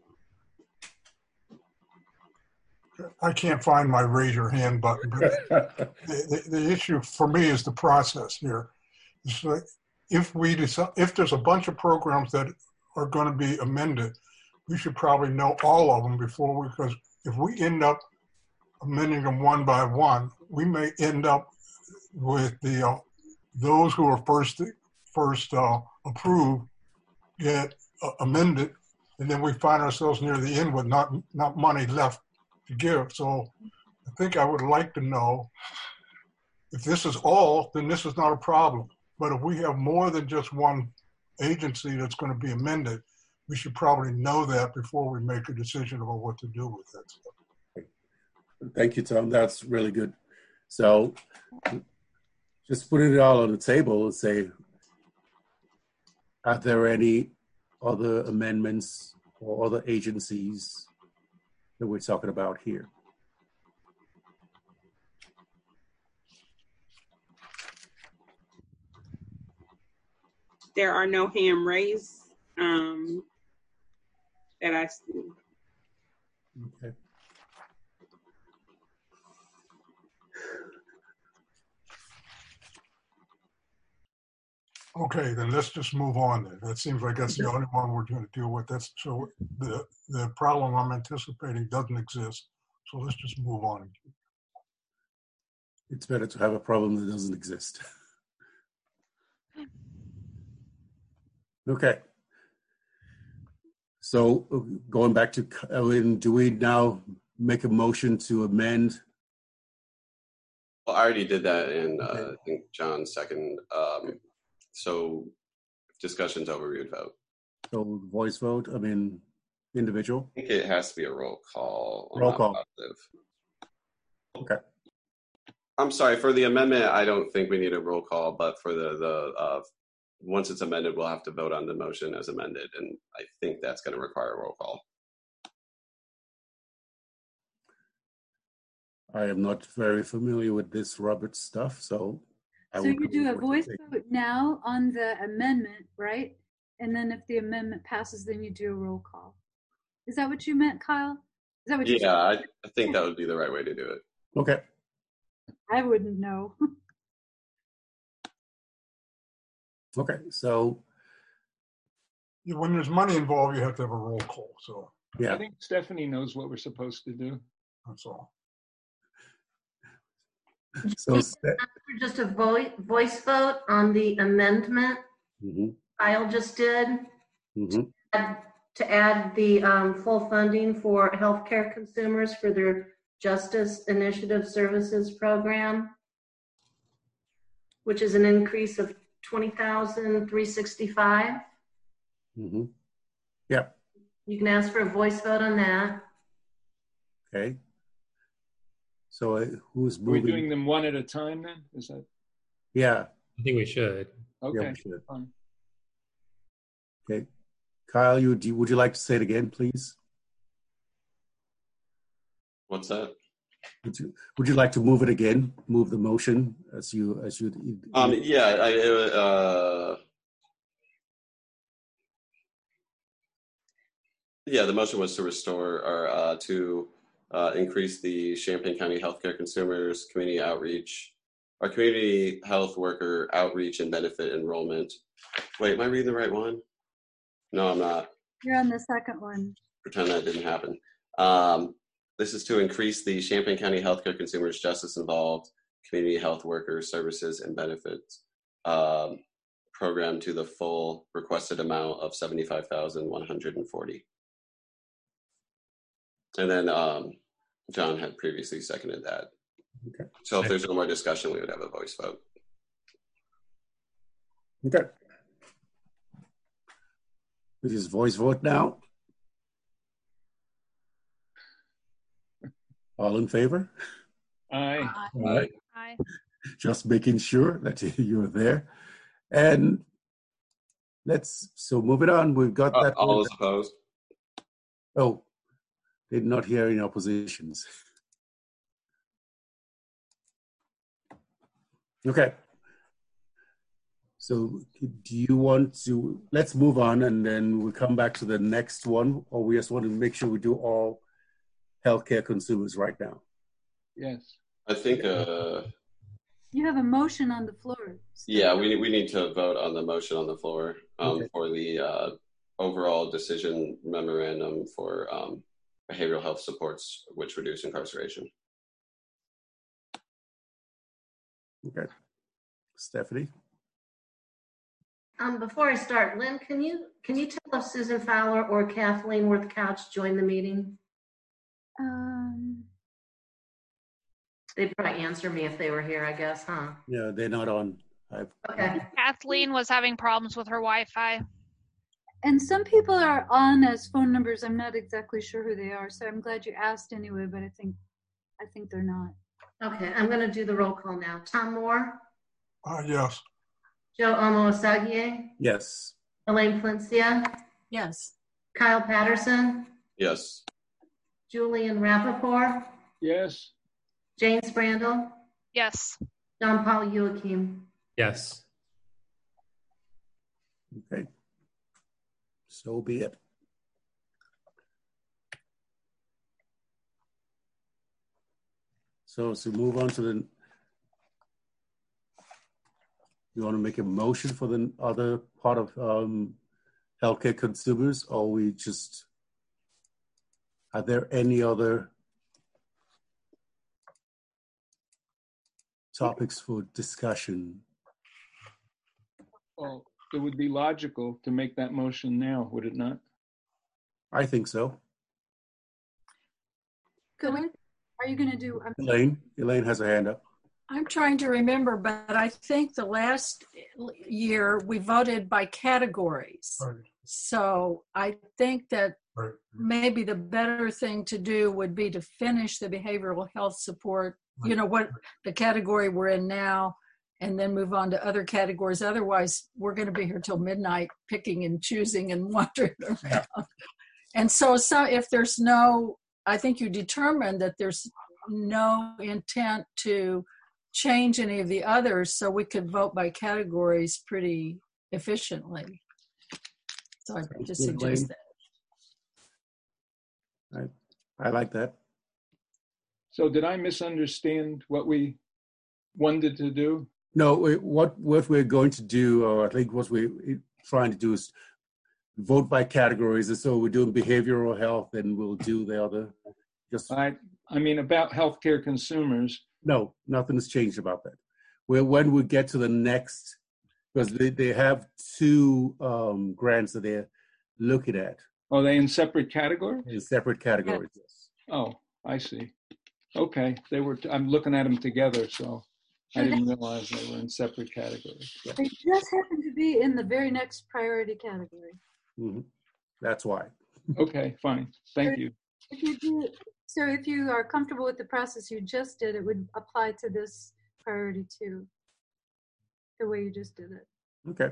Speaker 5: I can't find my raise your hand button, but the issue for me is the process here. It's like if there's a bunch of programs that are going to be amended, we should probably know all of them because if we end up amending them one by one, we may end up with those who are first approved get amended, and then we find ourselves near the end with not money left to give. So I think I would like to know if this is all, then this is not a problem. But if we have more than just one agency that's going to be amended, we should probably know that before we make a decision about what to do with that stuff.
Speaker 3: Thank you, Tom. That's really good. So just putting it all on the table and say, are there any other amendments or other agencies that we're talking about here?
Speaker 4: There are no hand raised that I see.
Speaker 3: Okay.
Speaker 5: Okay, then let's just move on then. That seems like that's the only one we're going to deal with. So the problem I'm anticipating doesn't exist. So let's just move on.
Speaker 3: It's better to have a problem that doesn't exist. Okay. So going back to Ellen, do we now make a motion to amend?
Speaker 11: Well, I already did that in, I think, John's second. So discussion's over, we would vote.
Speaker 3: So voice vote, I mean, individual?
Speaker 11: I think it has to be a roll call.
Speaker 3: Roll call.
Speaker 11: Positive.
Speaker 3: Okay.
Speaker 11: I'm sorry, for the amendment, I don't think we need a roll call, but for the once it's amended, we'll have to vote on the motion as amended, and I think that's going to require a roll call.
Speaker 3: I am not very familiar with this Robert stuff, so.
Speaker 2: So you do a voice vote now on the amendment, right? And then if the amendment passes, then you do a roll call. Is that what you meant, Kyle? Is that what you said?
Speaker 11: I think that would be the right way to do it.
Speaker 3: Okay.
Speaker 2: I wouldn't know.
Speaker 3: Okay, so.
Speaker 5: When there's money involved, you have to have a roll call. So
Speaker 3: yeah,
Speaker 9: I think Stephanie knows what we're supposed to do.
Speaker 5: That's all.
Speaker 6: So just a voice vote on the amendment. Kyle just did to add the full funding for healthcare consumers for their Justice Initiative Services Program, which is an increase of $20,365.
Speaker 3: Yeah.
Speaker 6: You can ask for a voice vote on that.
Speaker 3: Okay. So who's moving?
Speaker 9: Are we doing them one at a time then? Is that?
Speaker 3: Yeah.
Speaker 12: I think we should.
Speaker 9: Okay.
Speaker 3: Yeah, we should.
Speaker 9: Fine.
Speaker 3: Okay. Kyle, would you like to say it again, please?
Speaker 11: What's that?
Speaker 3: Would you like to move it again? Move the motion as you.
Speaker 11: Yeah, the motion was to restore or to increase the Champaign County Healthcare Consumers Community Outreach, our community health worker outreach and benefit enrollment. Wait, am I reading the right one? No, I'm not.
Speaker 2: You're on the second one.
Speaker 11: Pretend that didn't happen. This is to increase the Champaign County Healthcare Consumers Justice Involved Community Health Worker Services and Benefits program to the full requested amount of $75,140. And then John had previously seconded that.
Speaker 3: Okay.
Speaker 11: So if there's no more discussion, we would have a voice vote.
Speaker 3: Okay. It is voice vote now. All in favor?
Speaker 9: Aye.
Speaker 3: Aye.
Speaker 10: Aye.
Speaker 3: Just making sure that you're there. And so moving on, we've got that.
Speaker 11: All is opposed.
Speaker 3: Oh, did not hear any oppositions. Okay. So do you want to, let's move on and then we'll come back to the next one, or we just want to make sure we do all healthcare consumers right now?
Speaker 9: Yes.
Speaker 11: I think,
Speaker 2: You have a motion on the floor.
Speaker 11: yeah, we need to vote on the motion on the floor
Speaker 3: Okay.
Speaker 11: for the overall decision memorandum for behavioral health supports which reduce incarceration.
Speaker 3: Okay. Stephanie?
Speaker 6: Before I start, Lynn, can you tell if Susan Fowler or Kathleen Worth Couch joined the meeting? They'd probably answer me if they were here, I guess, huh?
Speaker 3: Yeah, they're not on.
Speaker 6: Okay.
Speaker 10: Kathleen was having problems with her Wi-Fi.
Speaker 2: And some people are on as phone numbers. I'm not exactly sure who they are, so I'm glad you asked anyway, but I think they're not.
Speaker 6: Okay, I'm going to do the roll call now. Tom Moore?
Speaker 5: Yes.
Speaker 6: Joe Omo-Osagie?
Speaker 3: Yes.
Speaker 6: Elaine Palencia?
Speaker 8: Yes.
Speaker 6: Kyle Patterson?
Speaker 11: Yes.
Speaker 6: Julian Rappaport?
Speaker 9: Yes.
Speaker 6: Jane Sprandel?
Speaker 10: Yes.
Speaker 6: John Paul Joachim?
Speaker 12: Yes.
Speaker 3: Okay. So be it. So move on to the, you want to make a motion for the other part of healthcare consumers, or we just, are there any other topics for discussion?
Speaker 9: Well, it would be logical to make that motion now, would it not?
Speaker 3: I think so.
Speaker 2: Are you going to do?
Speaker 3: Elaine has a hand up.
Speaker 8: I'm trying to remember, but I think the last year we voted by categories.
Speaker 5: Right.
Speaker 8: So I think that
Speaker 5: Right.
Speaker 8: maybe the better thing to do would be to finish the behavioral health support, you know, what the category we're in now, and then move on to other categories. Otherwise, we're going to be here till midnight picking and choosing and wandering around. And so if there's no, I think you determined that there's no intent to change any of the others, so we could vote by categories pretty efficiently. So I just suggest that.
Speaker 3: I like that.
Speaker 9: So did I misunderstand what we wanted to do?
Speaker 3: No, what we're going to do, or I think what we're trying to do, is vote by categories. And so we're doing behavioral health, and we'll do the other. Just
Speaker 9: I mean, about healthcare consumers.
Speaker 3: No, nothing's changed about that. When we get to the next, because they have two grants that they're looking at.
Speaker 9: Are they in separate categories?
Speaker 3: In separate categories, yes.
Speaker 9: Oh, I see. Okay, I'm looking at them together, so I didn't realize they were in separate categories.
Speaker 2: They just happen to be in the very next priority category.
Speaker 3: Mm-hmm. That's why.
Speaker 9: Okay, fine. Thank you.
Speaker 2: If you are comfortable with the process you just did, it would apply to this priority too, the way you just did it.
Speaker 3: Okay.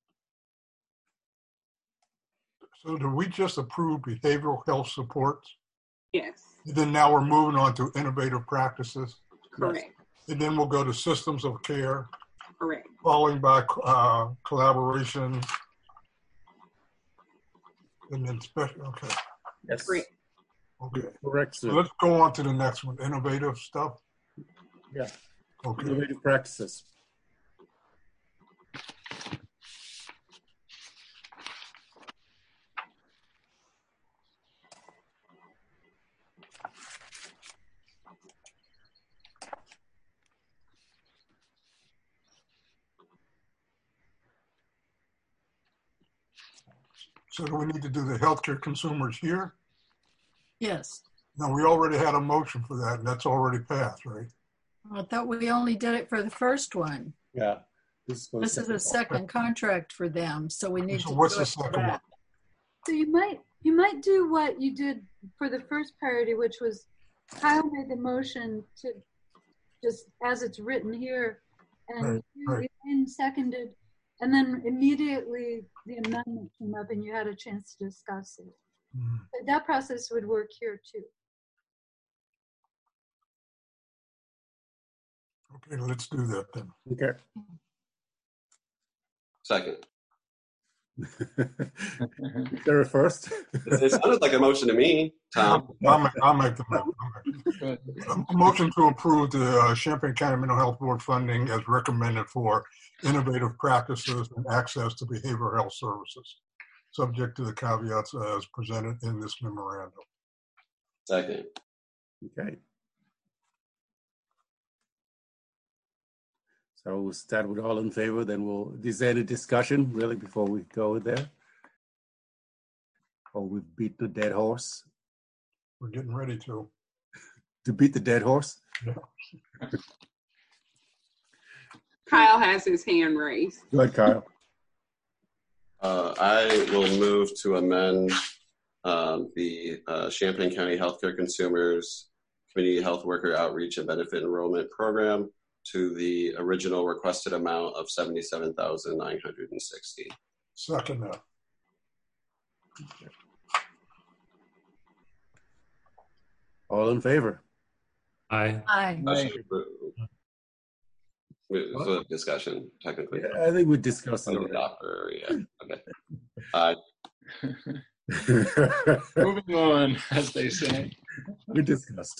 Speaker 5: So do we just approve behavioral health supports?
Speaker 4: Yes.
Speaker 5: And then now we're moving on to innovative practices?
Speaker 4: Correct.
Speaker 5: And then we'll go to systems of care?
Speaker 4: Correct.
Speaker 5: Following by collaboration? And then special, okay.
Speaker 3: Yes.
Speaker 4: Correct.
Speaker 5: Okay.
Speaker 3: Correct, sir.
Speaker 5: So let's go on to the next one, innovative stuff.
Speaker 3: Yeah.
Speaker 5: Okay.
Speaker 3: Innovative practices.
Speaker 5: So do we need to do the healthcare consumers here?
Speaker 8: Yes.
Speaker 5: No, we already had a motion for that, and that's already passed, right?
Speaker 8: I thought we only did it for the first one.
Speaker 3: Yeah.
Speaker 8: This is a second contract for them, so we need
Speaker 5: So
Speaker 8: to
Speaker 5: what's
Speaker 8: do
Speaker 5: the
Speaker 8: it for
Speaker 5: second
Speaker 8: that.
Speaker 5: one?
Speaker 2: So you might do what you did for the first priority, which was Kyle made the motion to just as it's written here, and Elaine seconded, and then immediately the amendment came up and you had a chance to discuss it.
Speaker 5: Mm-hmm.
Speaker 2: But that process would work here too.
Speaker 5: Okay, let's do that then.
Speaker 3: Okay.
Speaker 11: Second.
Speaker 3: There first.
Speaker 11: It sounded like a motion to me, Tom.
Speaker 5: I'll make the motion. A motion to approve the Champaign County Mental Health Board funding as recommended for innovative practices and access to behavioral health services, subject to the caveats as presented in this memorandum.
Speaker 11: Second.
Speaker 3: Okay. So we'll start with all in favor, then is there any discussion really before we go there? Or we've beat the dead horse?
Speaker 5: We're getting ready to.
Speaker 3: To beat the dead horse?
Speaker 5: Yeah.
Speaker 4: Kyle has his hand raised.
Speaker 3: Go ahead, Kyle.
Speaker 11: I will move to amend the Champaign County Healthcare Consumers Community Health Worker Outreach and Benefit Enrollment Program to the original requested amount of $77,960.
Speaker 5: Second that.
Speaker 3: All in favor?
Speaker 12: Aye.
Speaker 8: Aye.
Speaker 11: Motion So discussion, technically.
Speaker 3: Yeah, I think we discussed it
Speaker 11: From the
Speaker 3: already.
Speaker 11: doctor, yeah. Okay.
Speaker 9: Moving on, as they say.
Speaker 3: We discussed.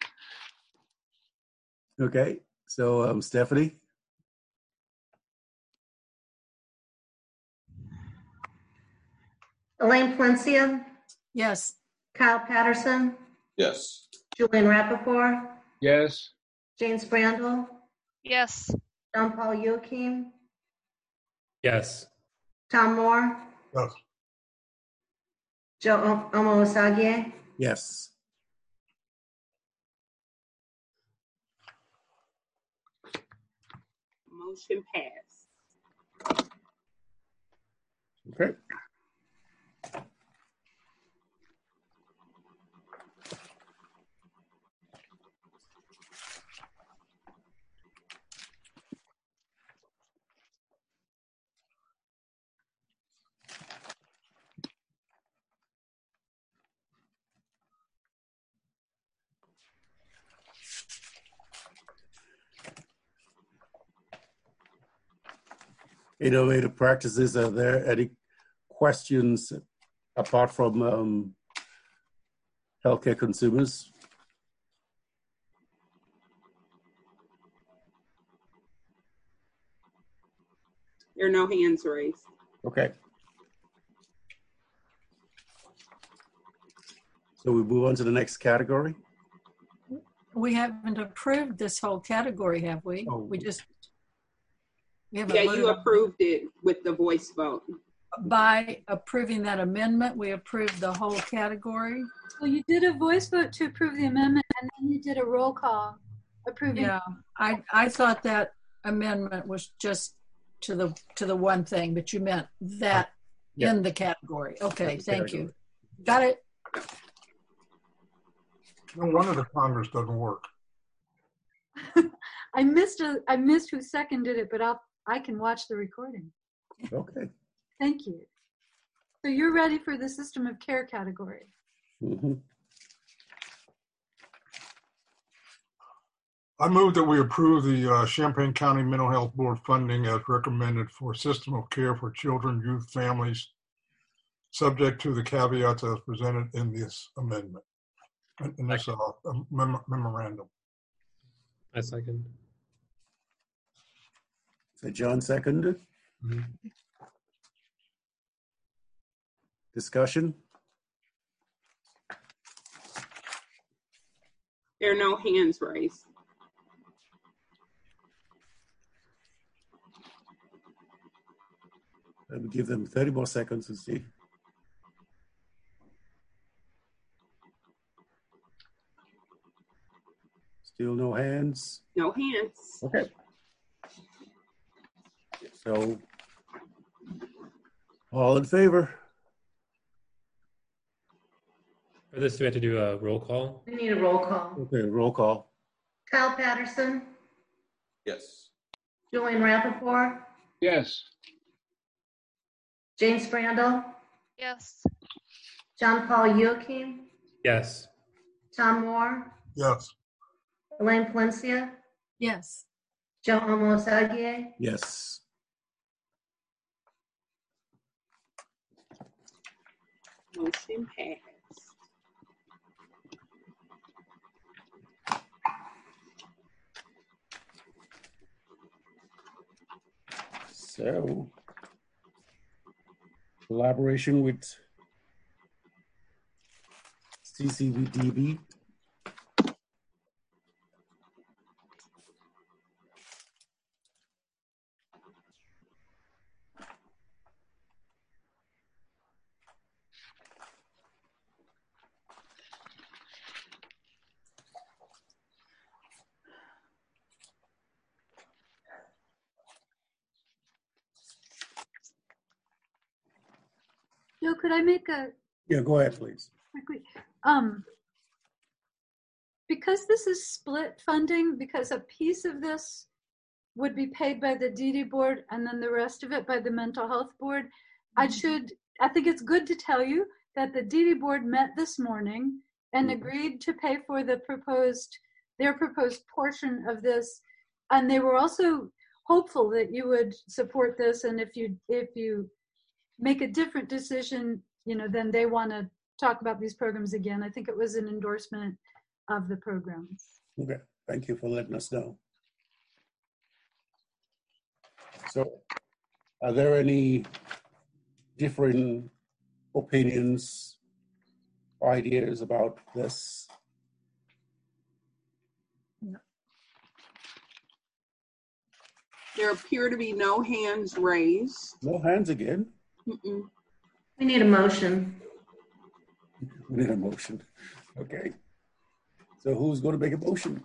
Speaker 3: Okay, so Stephanie?
Speaker 6: Elaine Palencia,
Speaker 8: Yes.
Speaker 6: Kyle Patterson,
Speaker 11: Yes.
Speaker 6: Julian Rappaport,
Speaker 9: Yes.
Speaker 6: James Brandel,
Speaker 10: Yes.
Speaker 6: John Paul Joachim,
Speaker 12: Yes.
Speaker 6: Tom Moore,
Speaker 5: Yes.
Speaker 6: Joe Omowasagie.
Speaker 3: Yes.
Speaker 4: Motion passed.
Speaker 3: Okay. Innovative practices, are there any questions apart from healthcare consumers?
Speaker 4: There are no hands raised.
Speaker 3: Okay. So we move on to the next category.
Speaker 8: We haven't approved this whole category, have we?
Speaker 3: Oh.
Speaker 8: We haven't
Speaker 4: Yeah,
Speaker 8: voted
Speaker 4: you
Speaker 8: on-
Speaker 4: approved it with the voice vote.
Speaker 8: By approving that amendment, we approved the whole category.
Speaker 2: Well, you did a voice vote to approve the amendment, and then you did a roll call approving.
Speaker 8: Yeah, I thought that amendment was just to the one thing, but you meant that
Speaker 3: Yeah.
Speaker 8: in the category. Okay,
Speaker 3: That's the
Speaker 8: thank
Speaker 3: category.
Speaker 8: you. Got it.
Speaker 5: No wonder the Congress doesn't work.
Speaker 2: I missed who seconded it, but I can watch the recording.
Speaker 3: Okay.
Speaker 2: Thank you. So you're ready for the system of care category.
Speaker 3: Mm-hmm.
Speaker 5: I move that we approve the Champaign County Mental Health Board funding as recommended for system of care for children, youth, families, subject to the caveats as presented in this amendment, in this memorandum.
Speaker 12: I second.
Speaker 3: So John seconded.
Speaker 12: Mhm.
Speaker 3: Discussion?
Speaker 4: There are no hands raised.
Speaker 3: Let me give them 30 more seconds to see. Still no hands?
Speaker 4: No hands.
Speaker 3: Okay. So, all in favor?
Speaker 12: For this, do we have to do a roll call?
Speaker 6: We need a roll call.
Speaker 3: Okay, roll call.
Speaker 6: Kyle Patterson,
Speaker 11: Yes.
Speaker 6: Julian Rappaport,
Speaker 9: Yes.
Speaker 6: James Brandel,
Speaker 10: Yes.
Speaker 6: John Paul Joachim,
Speaker 12: Yes.
Speaker 6: Tom Moore,
Speaker 5: Yes.
Speaker 6: Elaine Palencia,
Speaker 8: Yes.
Speaker 6: Joe Omowasagie.
Speaker 3: Yes.
Speaker 4: Motion passed.
Speaker 3: So, collaboration with CCVDB.
Speaker 2: Joe, could I make a
Speaker 3: Yeah, go ahead, please.
Speaker 2: quick, because this is split funding, because a piece of this would be paid by the DD board and then the rest of it by the mental health board, I think it's good to tell you that the DD board met this morning and agreed to pay for their proposed portion of this and they were also hopeful that you would support this, and if you make a different decision, then they want to talk about these programs again. I think it was an endorsement of the programs.
Speaker 3: Okay, thank you for letting us know. So, are there any differing opinions, ideas about this?
Speaker 2: No.
Speaker 4: There appear to be no hands raised.
Speaker 3: No hands again?
Speaker 4: Mm-mm.
Speaker 6: We need a motion.
Speaker 3: We need a motion. Okay. So who's going to make a motion?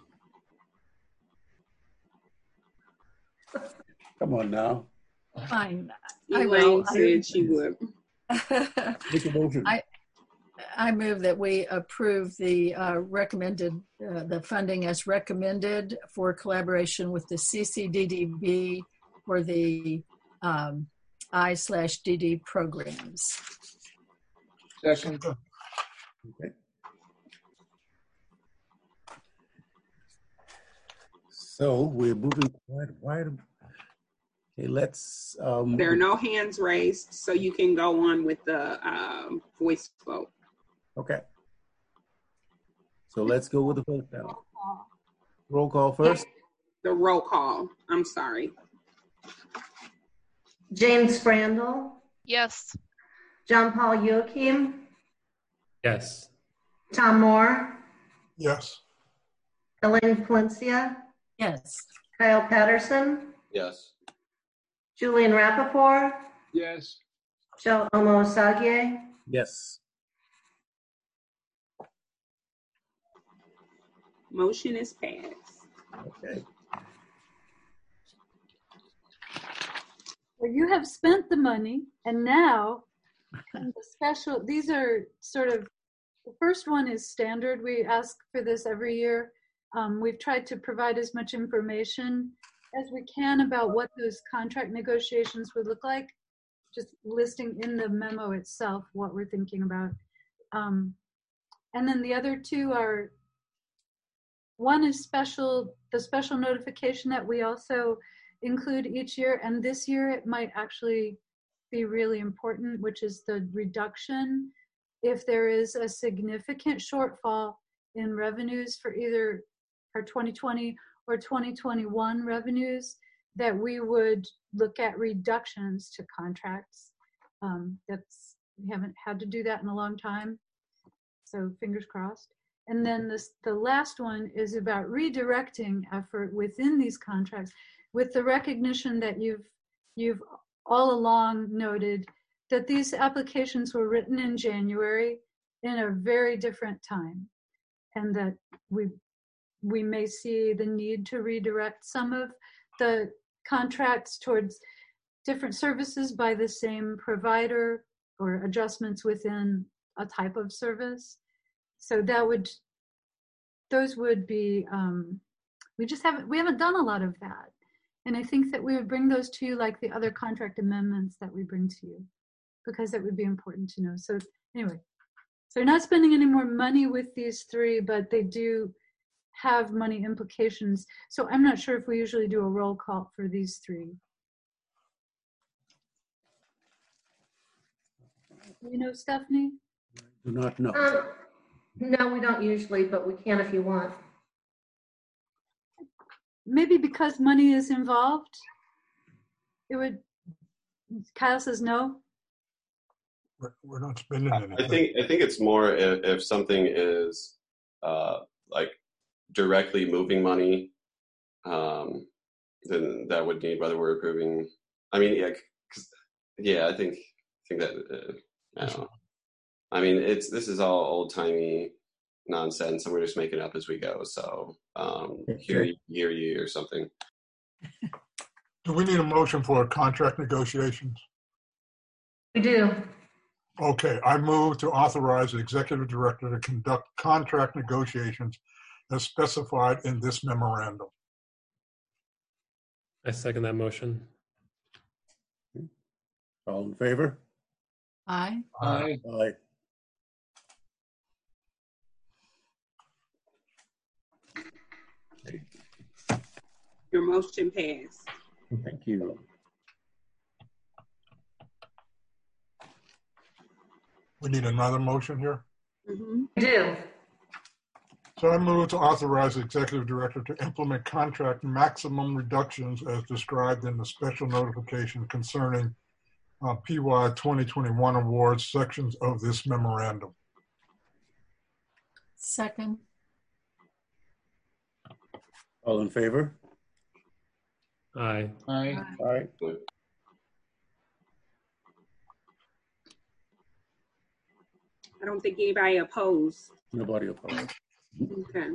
Speaker 3: Come on now.
Speaker 8: Fine.
Speaker 4: Elaine said she would.
Speaker 3: Make a motion.
Speaker 8: I move that we approve the recommended, the funding as recommended for collaboration with the CCDDB for the I/DD programs.
Speaker 9: Second.
Speaker 3: Okay. So we're moving quite wide. Okay, let's.
Speaker 4: There are no hands raised, so you can go on with the voice vote.
Speaker 3: Okay. So let's go with the vote now. Roll call first.
Speaker 4: The roll call. I'm sorry.
Speaker 6: Jane Sprandel,
Speaker 10: Yes.
Speaker 6: John Paul Joachim,
Speaker 12: Yes.
Speaker 6: Tom Moore,
Speaker 5: Yes.
Speaker 6: Elaine Palencia,
Speaker 8: Yes.
Speaker 6: Kyle Patterson,
Speaker 11: Yes.
Speaker 6: Julian Rappaport,
Speaker 9: Yes.
Speaker 6: Joe Omosagie,
Speaker 3: Yes.
Speaker 4: Motion is passed.
Speaker 3: Okay.
Speaker 2: Well, you have spent the money, and now the special, these are sort of, the first one is standard. We ask for this every year. We've tried to provide as much information as we can about what those contract negotiations would look like, just listing in the memo itself what we're thinking about. And then the other two are, one is the special notification that we also include each year, and this year it might actually be really important, which is the reduction if there is a significant shortfall in revenues for either our 2020 or 2021 revenues, that we would look at reductions to contracts. We haven't had to do that in a long time, so fingers crossed. And then the last one is about redirecting effort within these contracts, with the recognition that you've all along noted that these applications were written in January in a very different time, and that we may see the need to redirect some of the contracts towards different services by the same provider or adjustments within a type of service. So those would be, we haven't done a lot of that. And I think that we would bring those to you like the other contract amendments that we bring to you, because it would be important to know. So anyway, so you're not spending any more money with these three, but they do have money implications. So I'm not sure if we usually do a roll call for these three. You know, Stephanie?
Speaker 3: Do not know.
Speaker 6: No, we don't usually, but we can if you want.
Speaker 2: Maybe because money is involved. It would. Kyle says no.
Speaker 5: We're not spending anything.
Speaker 11: I think it's more if something is like directly moving money, then that would need whether we're approving. I mean, yeah, I think that. I don't know. I mean, this is all old timey nonsense, and we're just making it up as we go. So hear you or something.
Speaker 5: Do we need a motion for contract negotiations?
Speaker 6: We do.
Speaker 5: Okay, I move to authorize the executive director to conduct contract negotiations as specified in this memorandum.
Speaker 12: I second that motion.
Speaker 3: All in favor?
Speaker 8: Aye.
Speaker 9: Aye.
Speaker 3: Aye.
Speaker 4: Your motion passed.
Speaker 3: Thank you.
Speaker 5: We need another motion here.
Speaker 4: Mm-hmm.
Speaker 6: We do.
Speaker 5: So I move to authorize the executive director to implement contract maximum reductions as described in the special notification concerning PY 2021 awards sections of this memorandum.
Speaker 8: Second.
Speaker 3: All in favor?
Speaker 12: Aye.
Speaker 9: Aye.
Speaker 3: Aye.
Speaker 4: I don't think anybody opposed.
Speaker 3: Nobody opposed.
Speaker 4: Okay.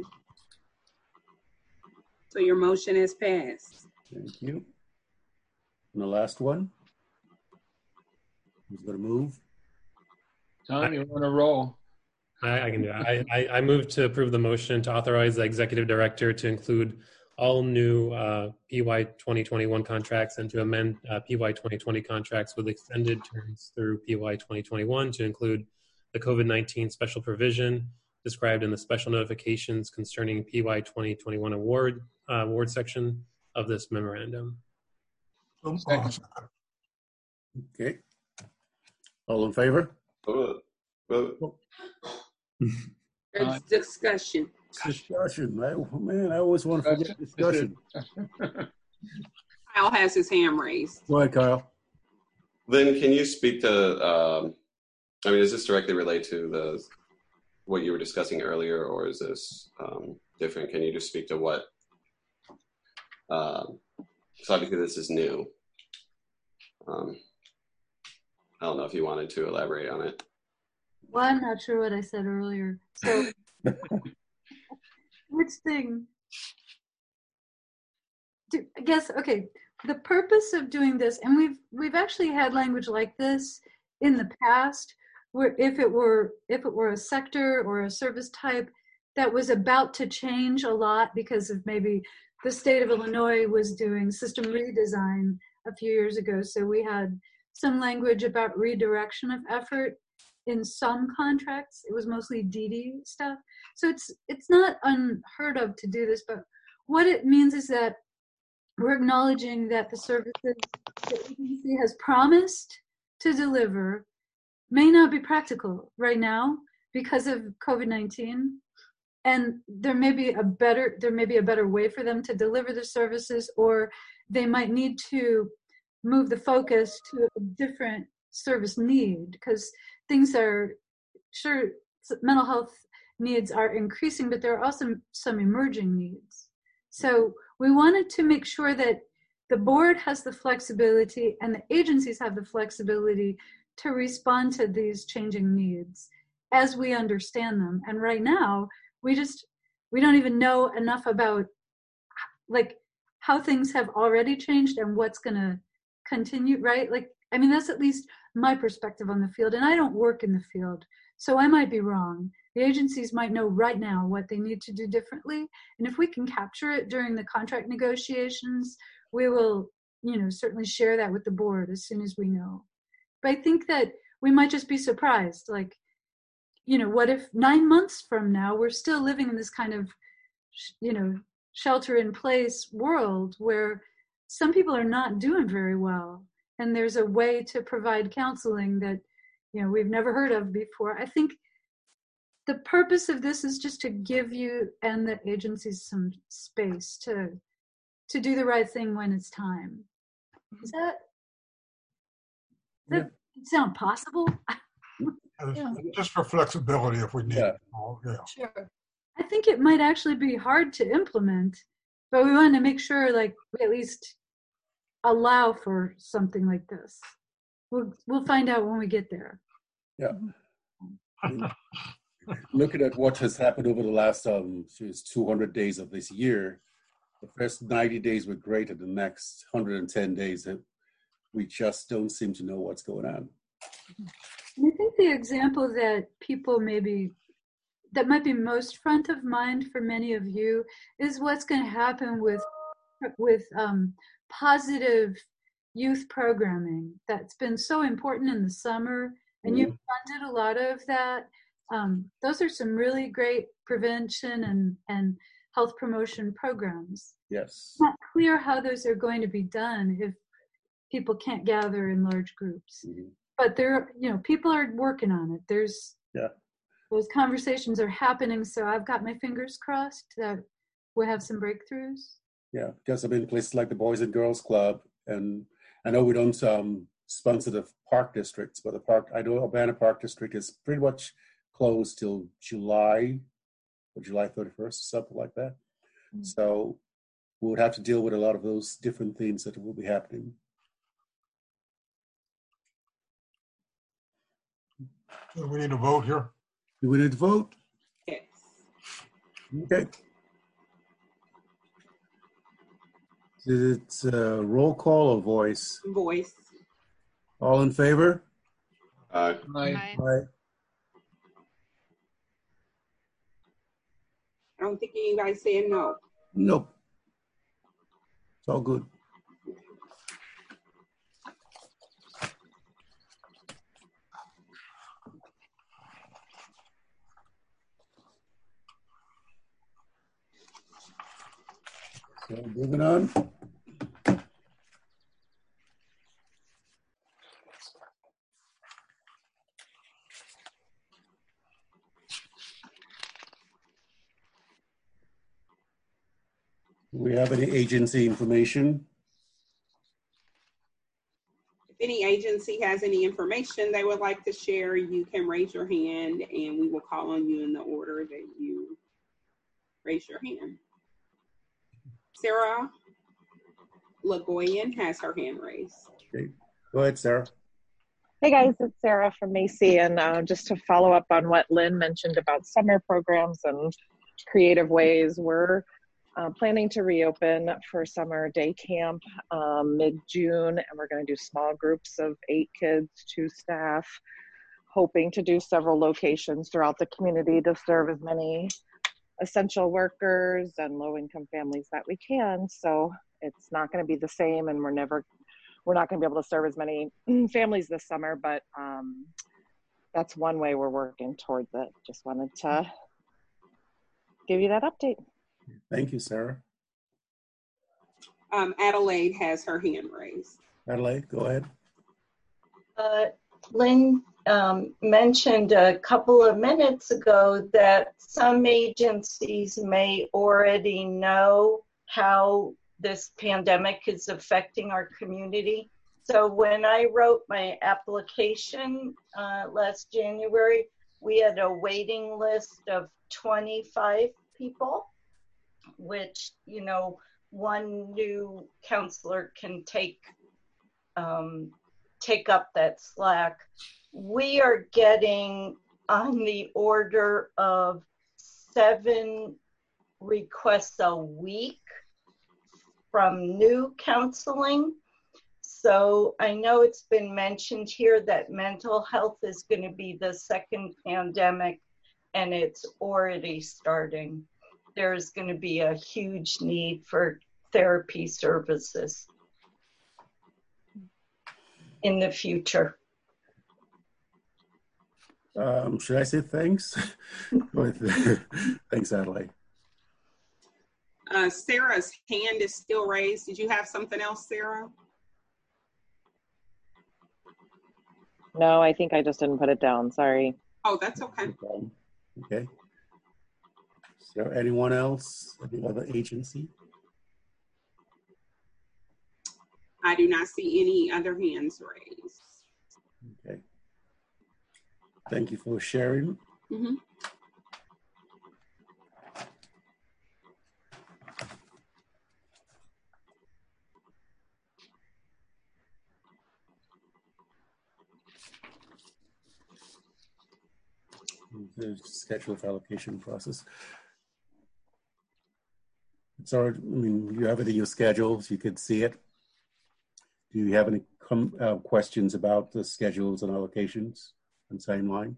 Speaker 4: So your motion is passed.
Speaker 3: Thank you. And the last one? Who's going to move?
Speaker 9: Tom, you're on a roll.
Speaker 12: I can do it. I move to approve the motion to authorize the executive director to include all new PY 2021 contracts and to amend PY 2020 contracts with extended terms through PY 2021 to include the COVID-19 special provision described in the special notifications concerning PY 2021 award section of this memorandum.
Speaker 3: Okay. All in favor?
Speaker 4: It's discussion.
Speaker 3: Discussion. Man, I always want to forget discussion.
Speaker 4: Kyle has his hand raised.
Speaker 3: Go ahead, Kyle.
Speaker 11: Lynn, can you speak to, I mean, is this directly related to what you were discussing earlier, or is this different? Can you just speak to what, so obviously this is new. I don't know if you wanted to elaborate on it.
Speaker 2: Well, I'm not sure what I said earlier. So, which thing? I guess, okay, the purpose of doing this, and we've actually had language like this in the past, where if it were a sector or a service type that was about to change a lot because of maybe the state of Illinois was doing system redesign a few years ago, so we had some language about redirection of effort in some contracts. It was mostly DD stuff. So it's not unheard of to do this, but what it means is that we're acknowledging that the services the agency has promised to deliver may not be practical right now because of COVID-19. And there may be a better way for them to deliver the services, or they might need to move the focus to a different service need, because things are, sure, mental health needs are increasing, but there are also some emerging needs. So we wanted to make sure that the board has the flexibility and the agencies have the flexibility to respond to these changing needs as we understand them. And right now, we don't even know enough about like how things have already changed and what's going to continue, right? Like, I mean, that's at least my perspective on the field, and I don't work in the field, so I might be wrong. The agencies might know right now what they need to do differently, and if we can capture it during the contract negotiations, we will, certainly share that with the board as soon as we know. But I think that we might just be surprised, like, what if 9 months from now we're still living in this kind of, shelter-in-place world where some people are not doing very well, and there's a way to provide counseling that we've never heard of before. I think the purpose of this is just to give you and the agencies some space to do the right thing when it's time. Does that sound possible?
Speaker 5: Yeah. Just for flexibility if we need it. Yeah.
Speaker 2: Sure. I think it might actually be hard to implement, but we want to make sure like we at least allow for something like this. We'll find out when we get there.
Speaker 3: Yeah. Looking at what has happened over the last 200 days of this year, the first 90 days were great, and the next 110 days we just don't seem to know what's going on.
Speaker 2: I think the example that that might be most front of mind for many of you is what's going to happen with positive youth programming that's been so important in the summer, and you've funded a lot of that. Those are some really great prevention and health promotion programs.
Speaker 3: Yes.
Speaker 2: It's not clear how those are going to be done if people can't gather in large groups.
Speaker 3: Mm-hmm.
Speaker 2: But people are working on it. Those conversations are happening, so I've got my fingers crossed that we'll have some breakthroughs.
Speaker 3: Yeah, because I mean, places like the Boys and Girls Club, and I know we don't sponsor the park districts, but I know Urbana Park District is pretty much closed till July 31st, something like that. Mm-hmm. So we would have to deal with a lot of those different things that will be happening.
Speaker 5: So we need a vote here.
Speaker 3: Do we need to vote?
Speaker 4: Yes.
Speaker 3: Okay. It's a roll call or voice?
Speaker 4: Voice.
Speaker 3: All in favor?
Speaker 11: Aye.
Speaker 9: Aye.
Speaker 3: Aye.
Speaker 4: I don't think anybody's saying no.
Speaker 3: Nope. It's all good. So moving on. Do we have any agency information?
Speaker 4: If any agency has any information they would like to share, you can raise your hand and we will call on you in the order that you raise your hand. Sarah Lagoyan has her hand raised.
Speaker 3: Okay. Go ahead, Sarah.
Speaker 13: Hey guys, it's Sarah from Macy, and just to follow up on what Lynn mentioned about summer programs and creative ways, we're planning to reopen for summer day camp mid-June, and we're going to do small groups of 8 kids, 2 staff, hoping to do several locations throughout the community to serve as many essential workers and low-income families that we can. So it's not going to be the same, and we're not going to be able to serve as many families this summer, but that's one way we're working towards it. Just wanted to give you that update.
Speaker 3: Thank you, Sarah.
Speaker 4: Adelaide has her hand raised.
Speaker 3: Adelaide, go ahead.
Speaker 14: Lynn mentioned a couple of minutes ago that some agencies may already know how this pandemic is affecting our community. So when I wrote my application last January, we had a waiting list of 25 people, which, one new counselor can take up that slack. We are getting on the order of 7 requests a week from new counseling. So I know it's been mentioned here that mental health is going to be the second pandemic, and it's already starting. There's going to be a huge need for therapy services in the future.
Speaker 3: Should I say thanks? Thanks, Adelaide.
Speaker 4: Sarah's hand is still raised. Did you have something else, Sarah?
Speaker 13: No, I think I just didn't put it down. Sorry.
Speaker 4: Oh, that's okay.
Speaker 3: Okay. Is there anyone else? Any other agency?
Speaker 4: I do not see any other hands raised.
Speaker 3: Okay. Thank you for sharing.
Speaker 4: Mm-hmm.
Speaker 3: The schedule of allocation process. It's already, you have it in your schedules, you could see it. Do you have any questions about the schedules and allocations on same line?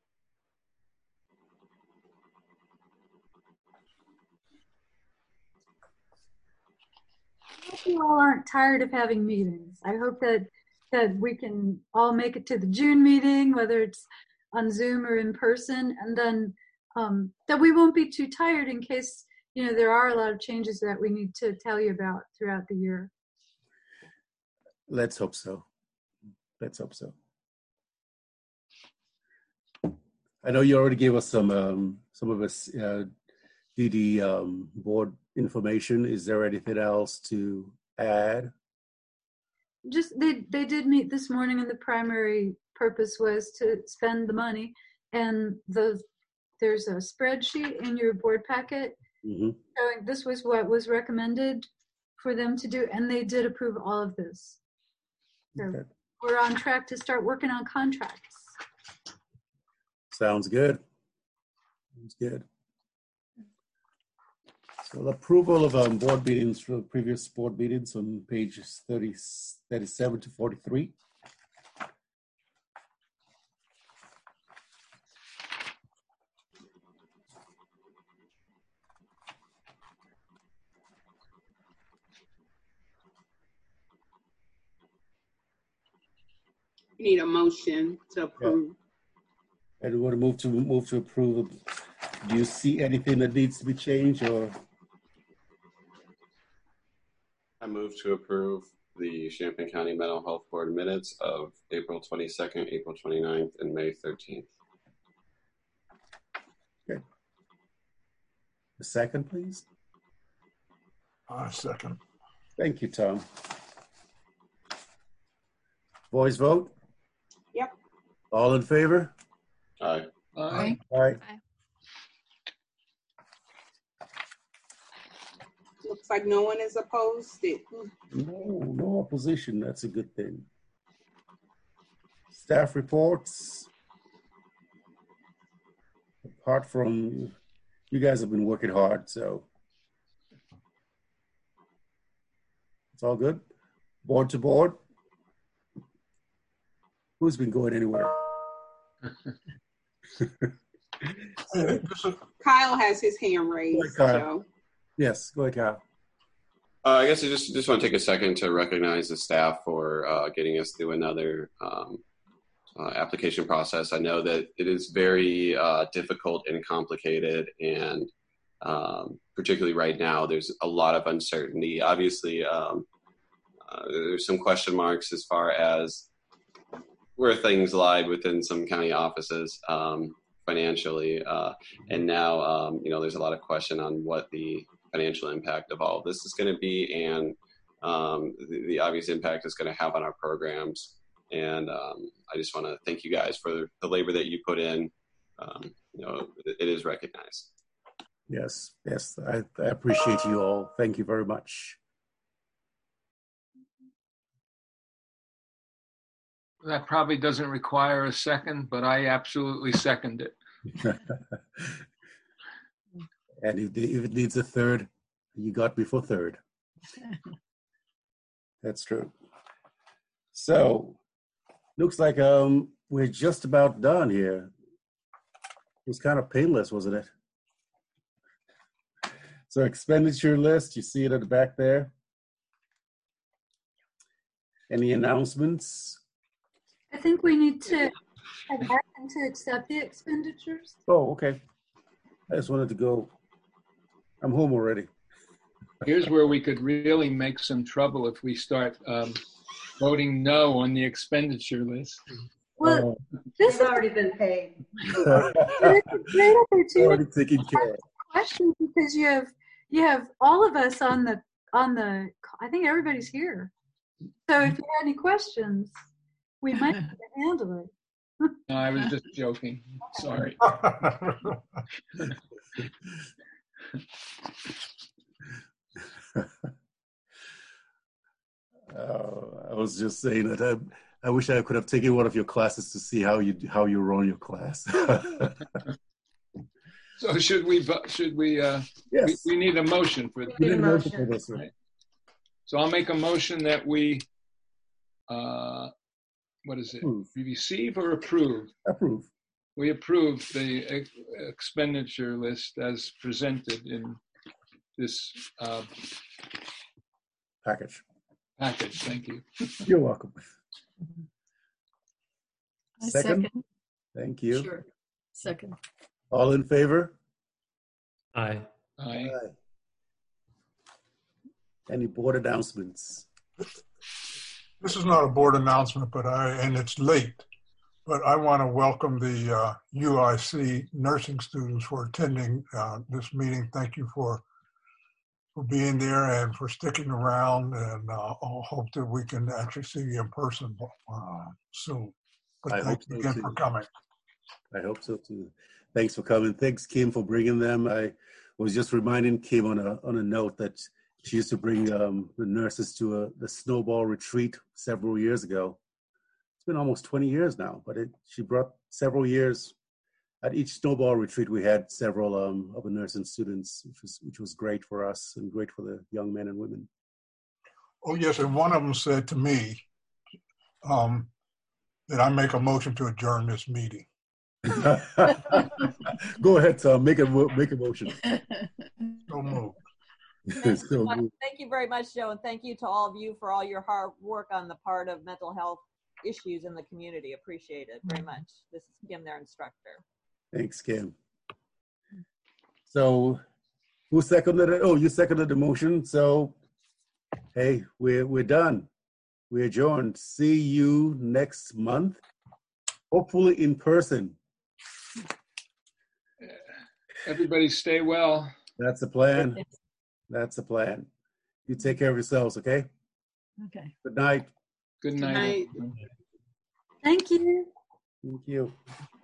Speaker 2: I hope you all aren't tired of having meetings. I hope that we can all make it to the June meeting, whether it's on Zoom or in person, and then that we won't be too tired in case there are a lot of changes that we need to tell you about throughout the year.
Speaker 3: Let's hope so. Let's hope so. I know you already gave us some of us DD board information. Is there anything else to add?
Speaker 2: Just they did meet this morning, and the primary purpose was to spend the money. And there's a spreadsheet in your board packet showing this was what was recommended for them to do, and they did approve all of this. So we're on track to start working on contracts.
Speaker 3: Sounds good. Sounds good. So the approval of board meetings for previous board meetings on pages 37 to 43.
Speaker 4: You need a motion to approve.
Speaker 3: And we want to move to approve. Do you see anything that needs to be changed, or?
Speaker 11: I move to approve the Champaign County Mental Health Board minutes of April 22nd, April 29th, and May 13th.
Speaker 3: Okay. A second, please.
Speaker 5: Second.
Speaker 3: Thank you, Tom. Voice vote?
Speaker 4: Yep.
Speaker 3: All in favor?
Speaker 11: Aye.
Speaker 9: Aye.
Speaker 3: Aye.
Speaker 4: Looks like no one is opposed.
Speaker 3: No opposition. That's a good thing. Staff reports. Apart from, you guys have been working hard, so it's all good. Board to board. Who's been going anywhere?
Speaker 4: Kyle has his hand raised.
Speaker 3: Kyle. Yes, go ahead, Kyle.
Speaker 11: I guess I just want to take a second to recognize the staff for getting us through another application process. I know that it is very difficult and complicated, and particularly right now, there's a lot of uncertainty. Obviously, there's some question marks as far as where things lie within some county offices financially, and now there's a lot of question on what the financial impact of all of this is going to be, and the obvious impact it's going to have on our programs. And I just want to thank you guys for the labor that you put in. It is recognized.
Speaker 3: Yes, I appreciate you all. Thank you very much.
Speaker 9: That probably doesn't require a second, but I absolutely second it.
Speaker 3: And if it needs a third, you got me for third. That's true. So, looks like we're just about done here. It was kind of painless, wasn't it? So expenditure list, you see it at the back there. Any announcements?
Speaker 2: I think we need to have action to accept the expenditures.
Speaker 3: Oh, okay. I just wanted to go. I'm home already.
Speaker 9: Here's where we could really make some trouble if we start voting no on the expenditure list.
Speaker 2: Well, this
Speaker 6: has already been paid.
Speaker 2: It's a great opportunity.
Speaker 3: Already taken care of.
Speaker 2: Questions, because you have all of us on the. I think everybody's here. So if you had any questions, we might have to handle it.
Speaker 9: No, I was just joking. Sorry.
Speaker 3: I was just saying that I wish I could have taken one of your classes to see how you run your class.
Speaker 9: So should we? Yes. We need a motion for this.
Speaker 3: We need a motion for this, right?
Speaker 9: So I'll make a motion that we. What is it?
Speaker 3: Approve.
Speaker 9: We receive or approve?
Speaker 3: Approve.
Speaker 9: We approve the expenditure list as presented in this
Speaker 3: package.
Speaker 9: Thank you.
Speaker 3: You're welcome.
Speaker 8: Second.
Speaker 3: Thank you.
Speaker 8: Sure. Second.
Speaker 3: All in favor?
Speaker 12: Aye.
Speaker 9: Aye.
Speaker 3: Any board announcements?
Speaker 5: This is not a board announcement, and it's late, but I want to welcome the UIC nursing students for attending this meeting. Thank you for being there and for sticking around, and I'll hope that we can actually see you in person soon. But thank you again for coming.
Speaker 3: I hope so too. Thanks for coming. Thanks, Kim, for bringing them. I was just reminding Kim on a note that she used to bring the nurses to the snowball retreat several years ago. It's been almost 20 years now, but she brought several years. At each snowball retreat, we had several of the nursing students, which was great for us and great for the young men and women.
Speaker 5: Oh, yes, and one of them said to me that I make a motion to adjourn this meeting.
Speaker 3: Go ahead, Tom. Make a motion.
Speaker 5: So moved.
Speaker 15: Thank you very much, Joe, and thank you to all of you for all your hard work on the part of mental health issues in the community. Appreciate it very much. This is Kim, their instructor.
Speaker 3: Thanks, Kim. So, who seconded it? Oh, you seconded the motion. So, hey, we're done. We're adjourned. See you next month, hopefully in person.
Speaker 9: Everybody stay well.
Speaker 3: That's the plan. That's the plan. You take care of yourselves, okay?
Speaker 8: Okay.
Speaker 3: Good night.
Speaker 9: Good night.
Speaker 2: Thank you.
Speaker 3: Thank you.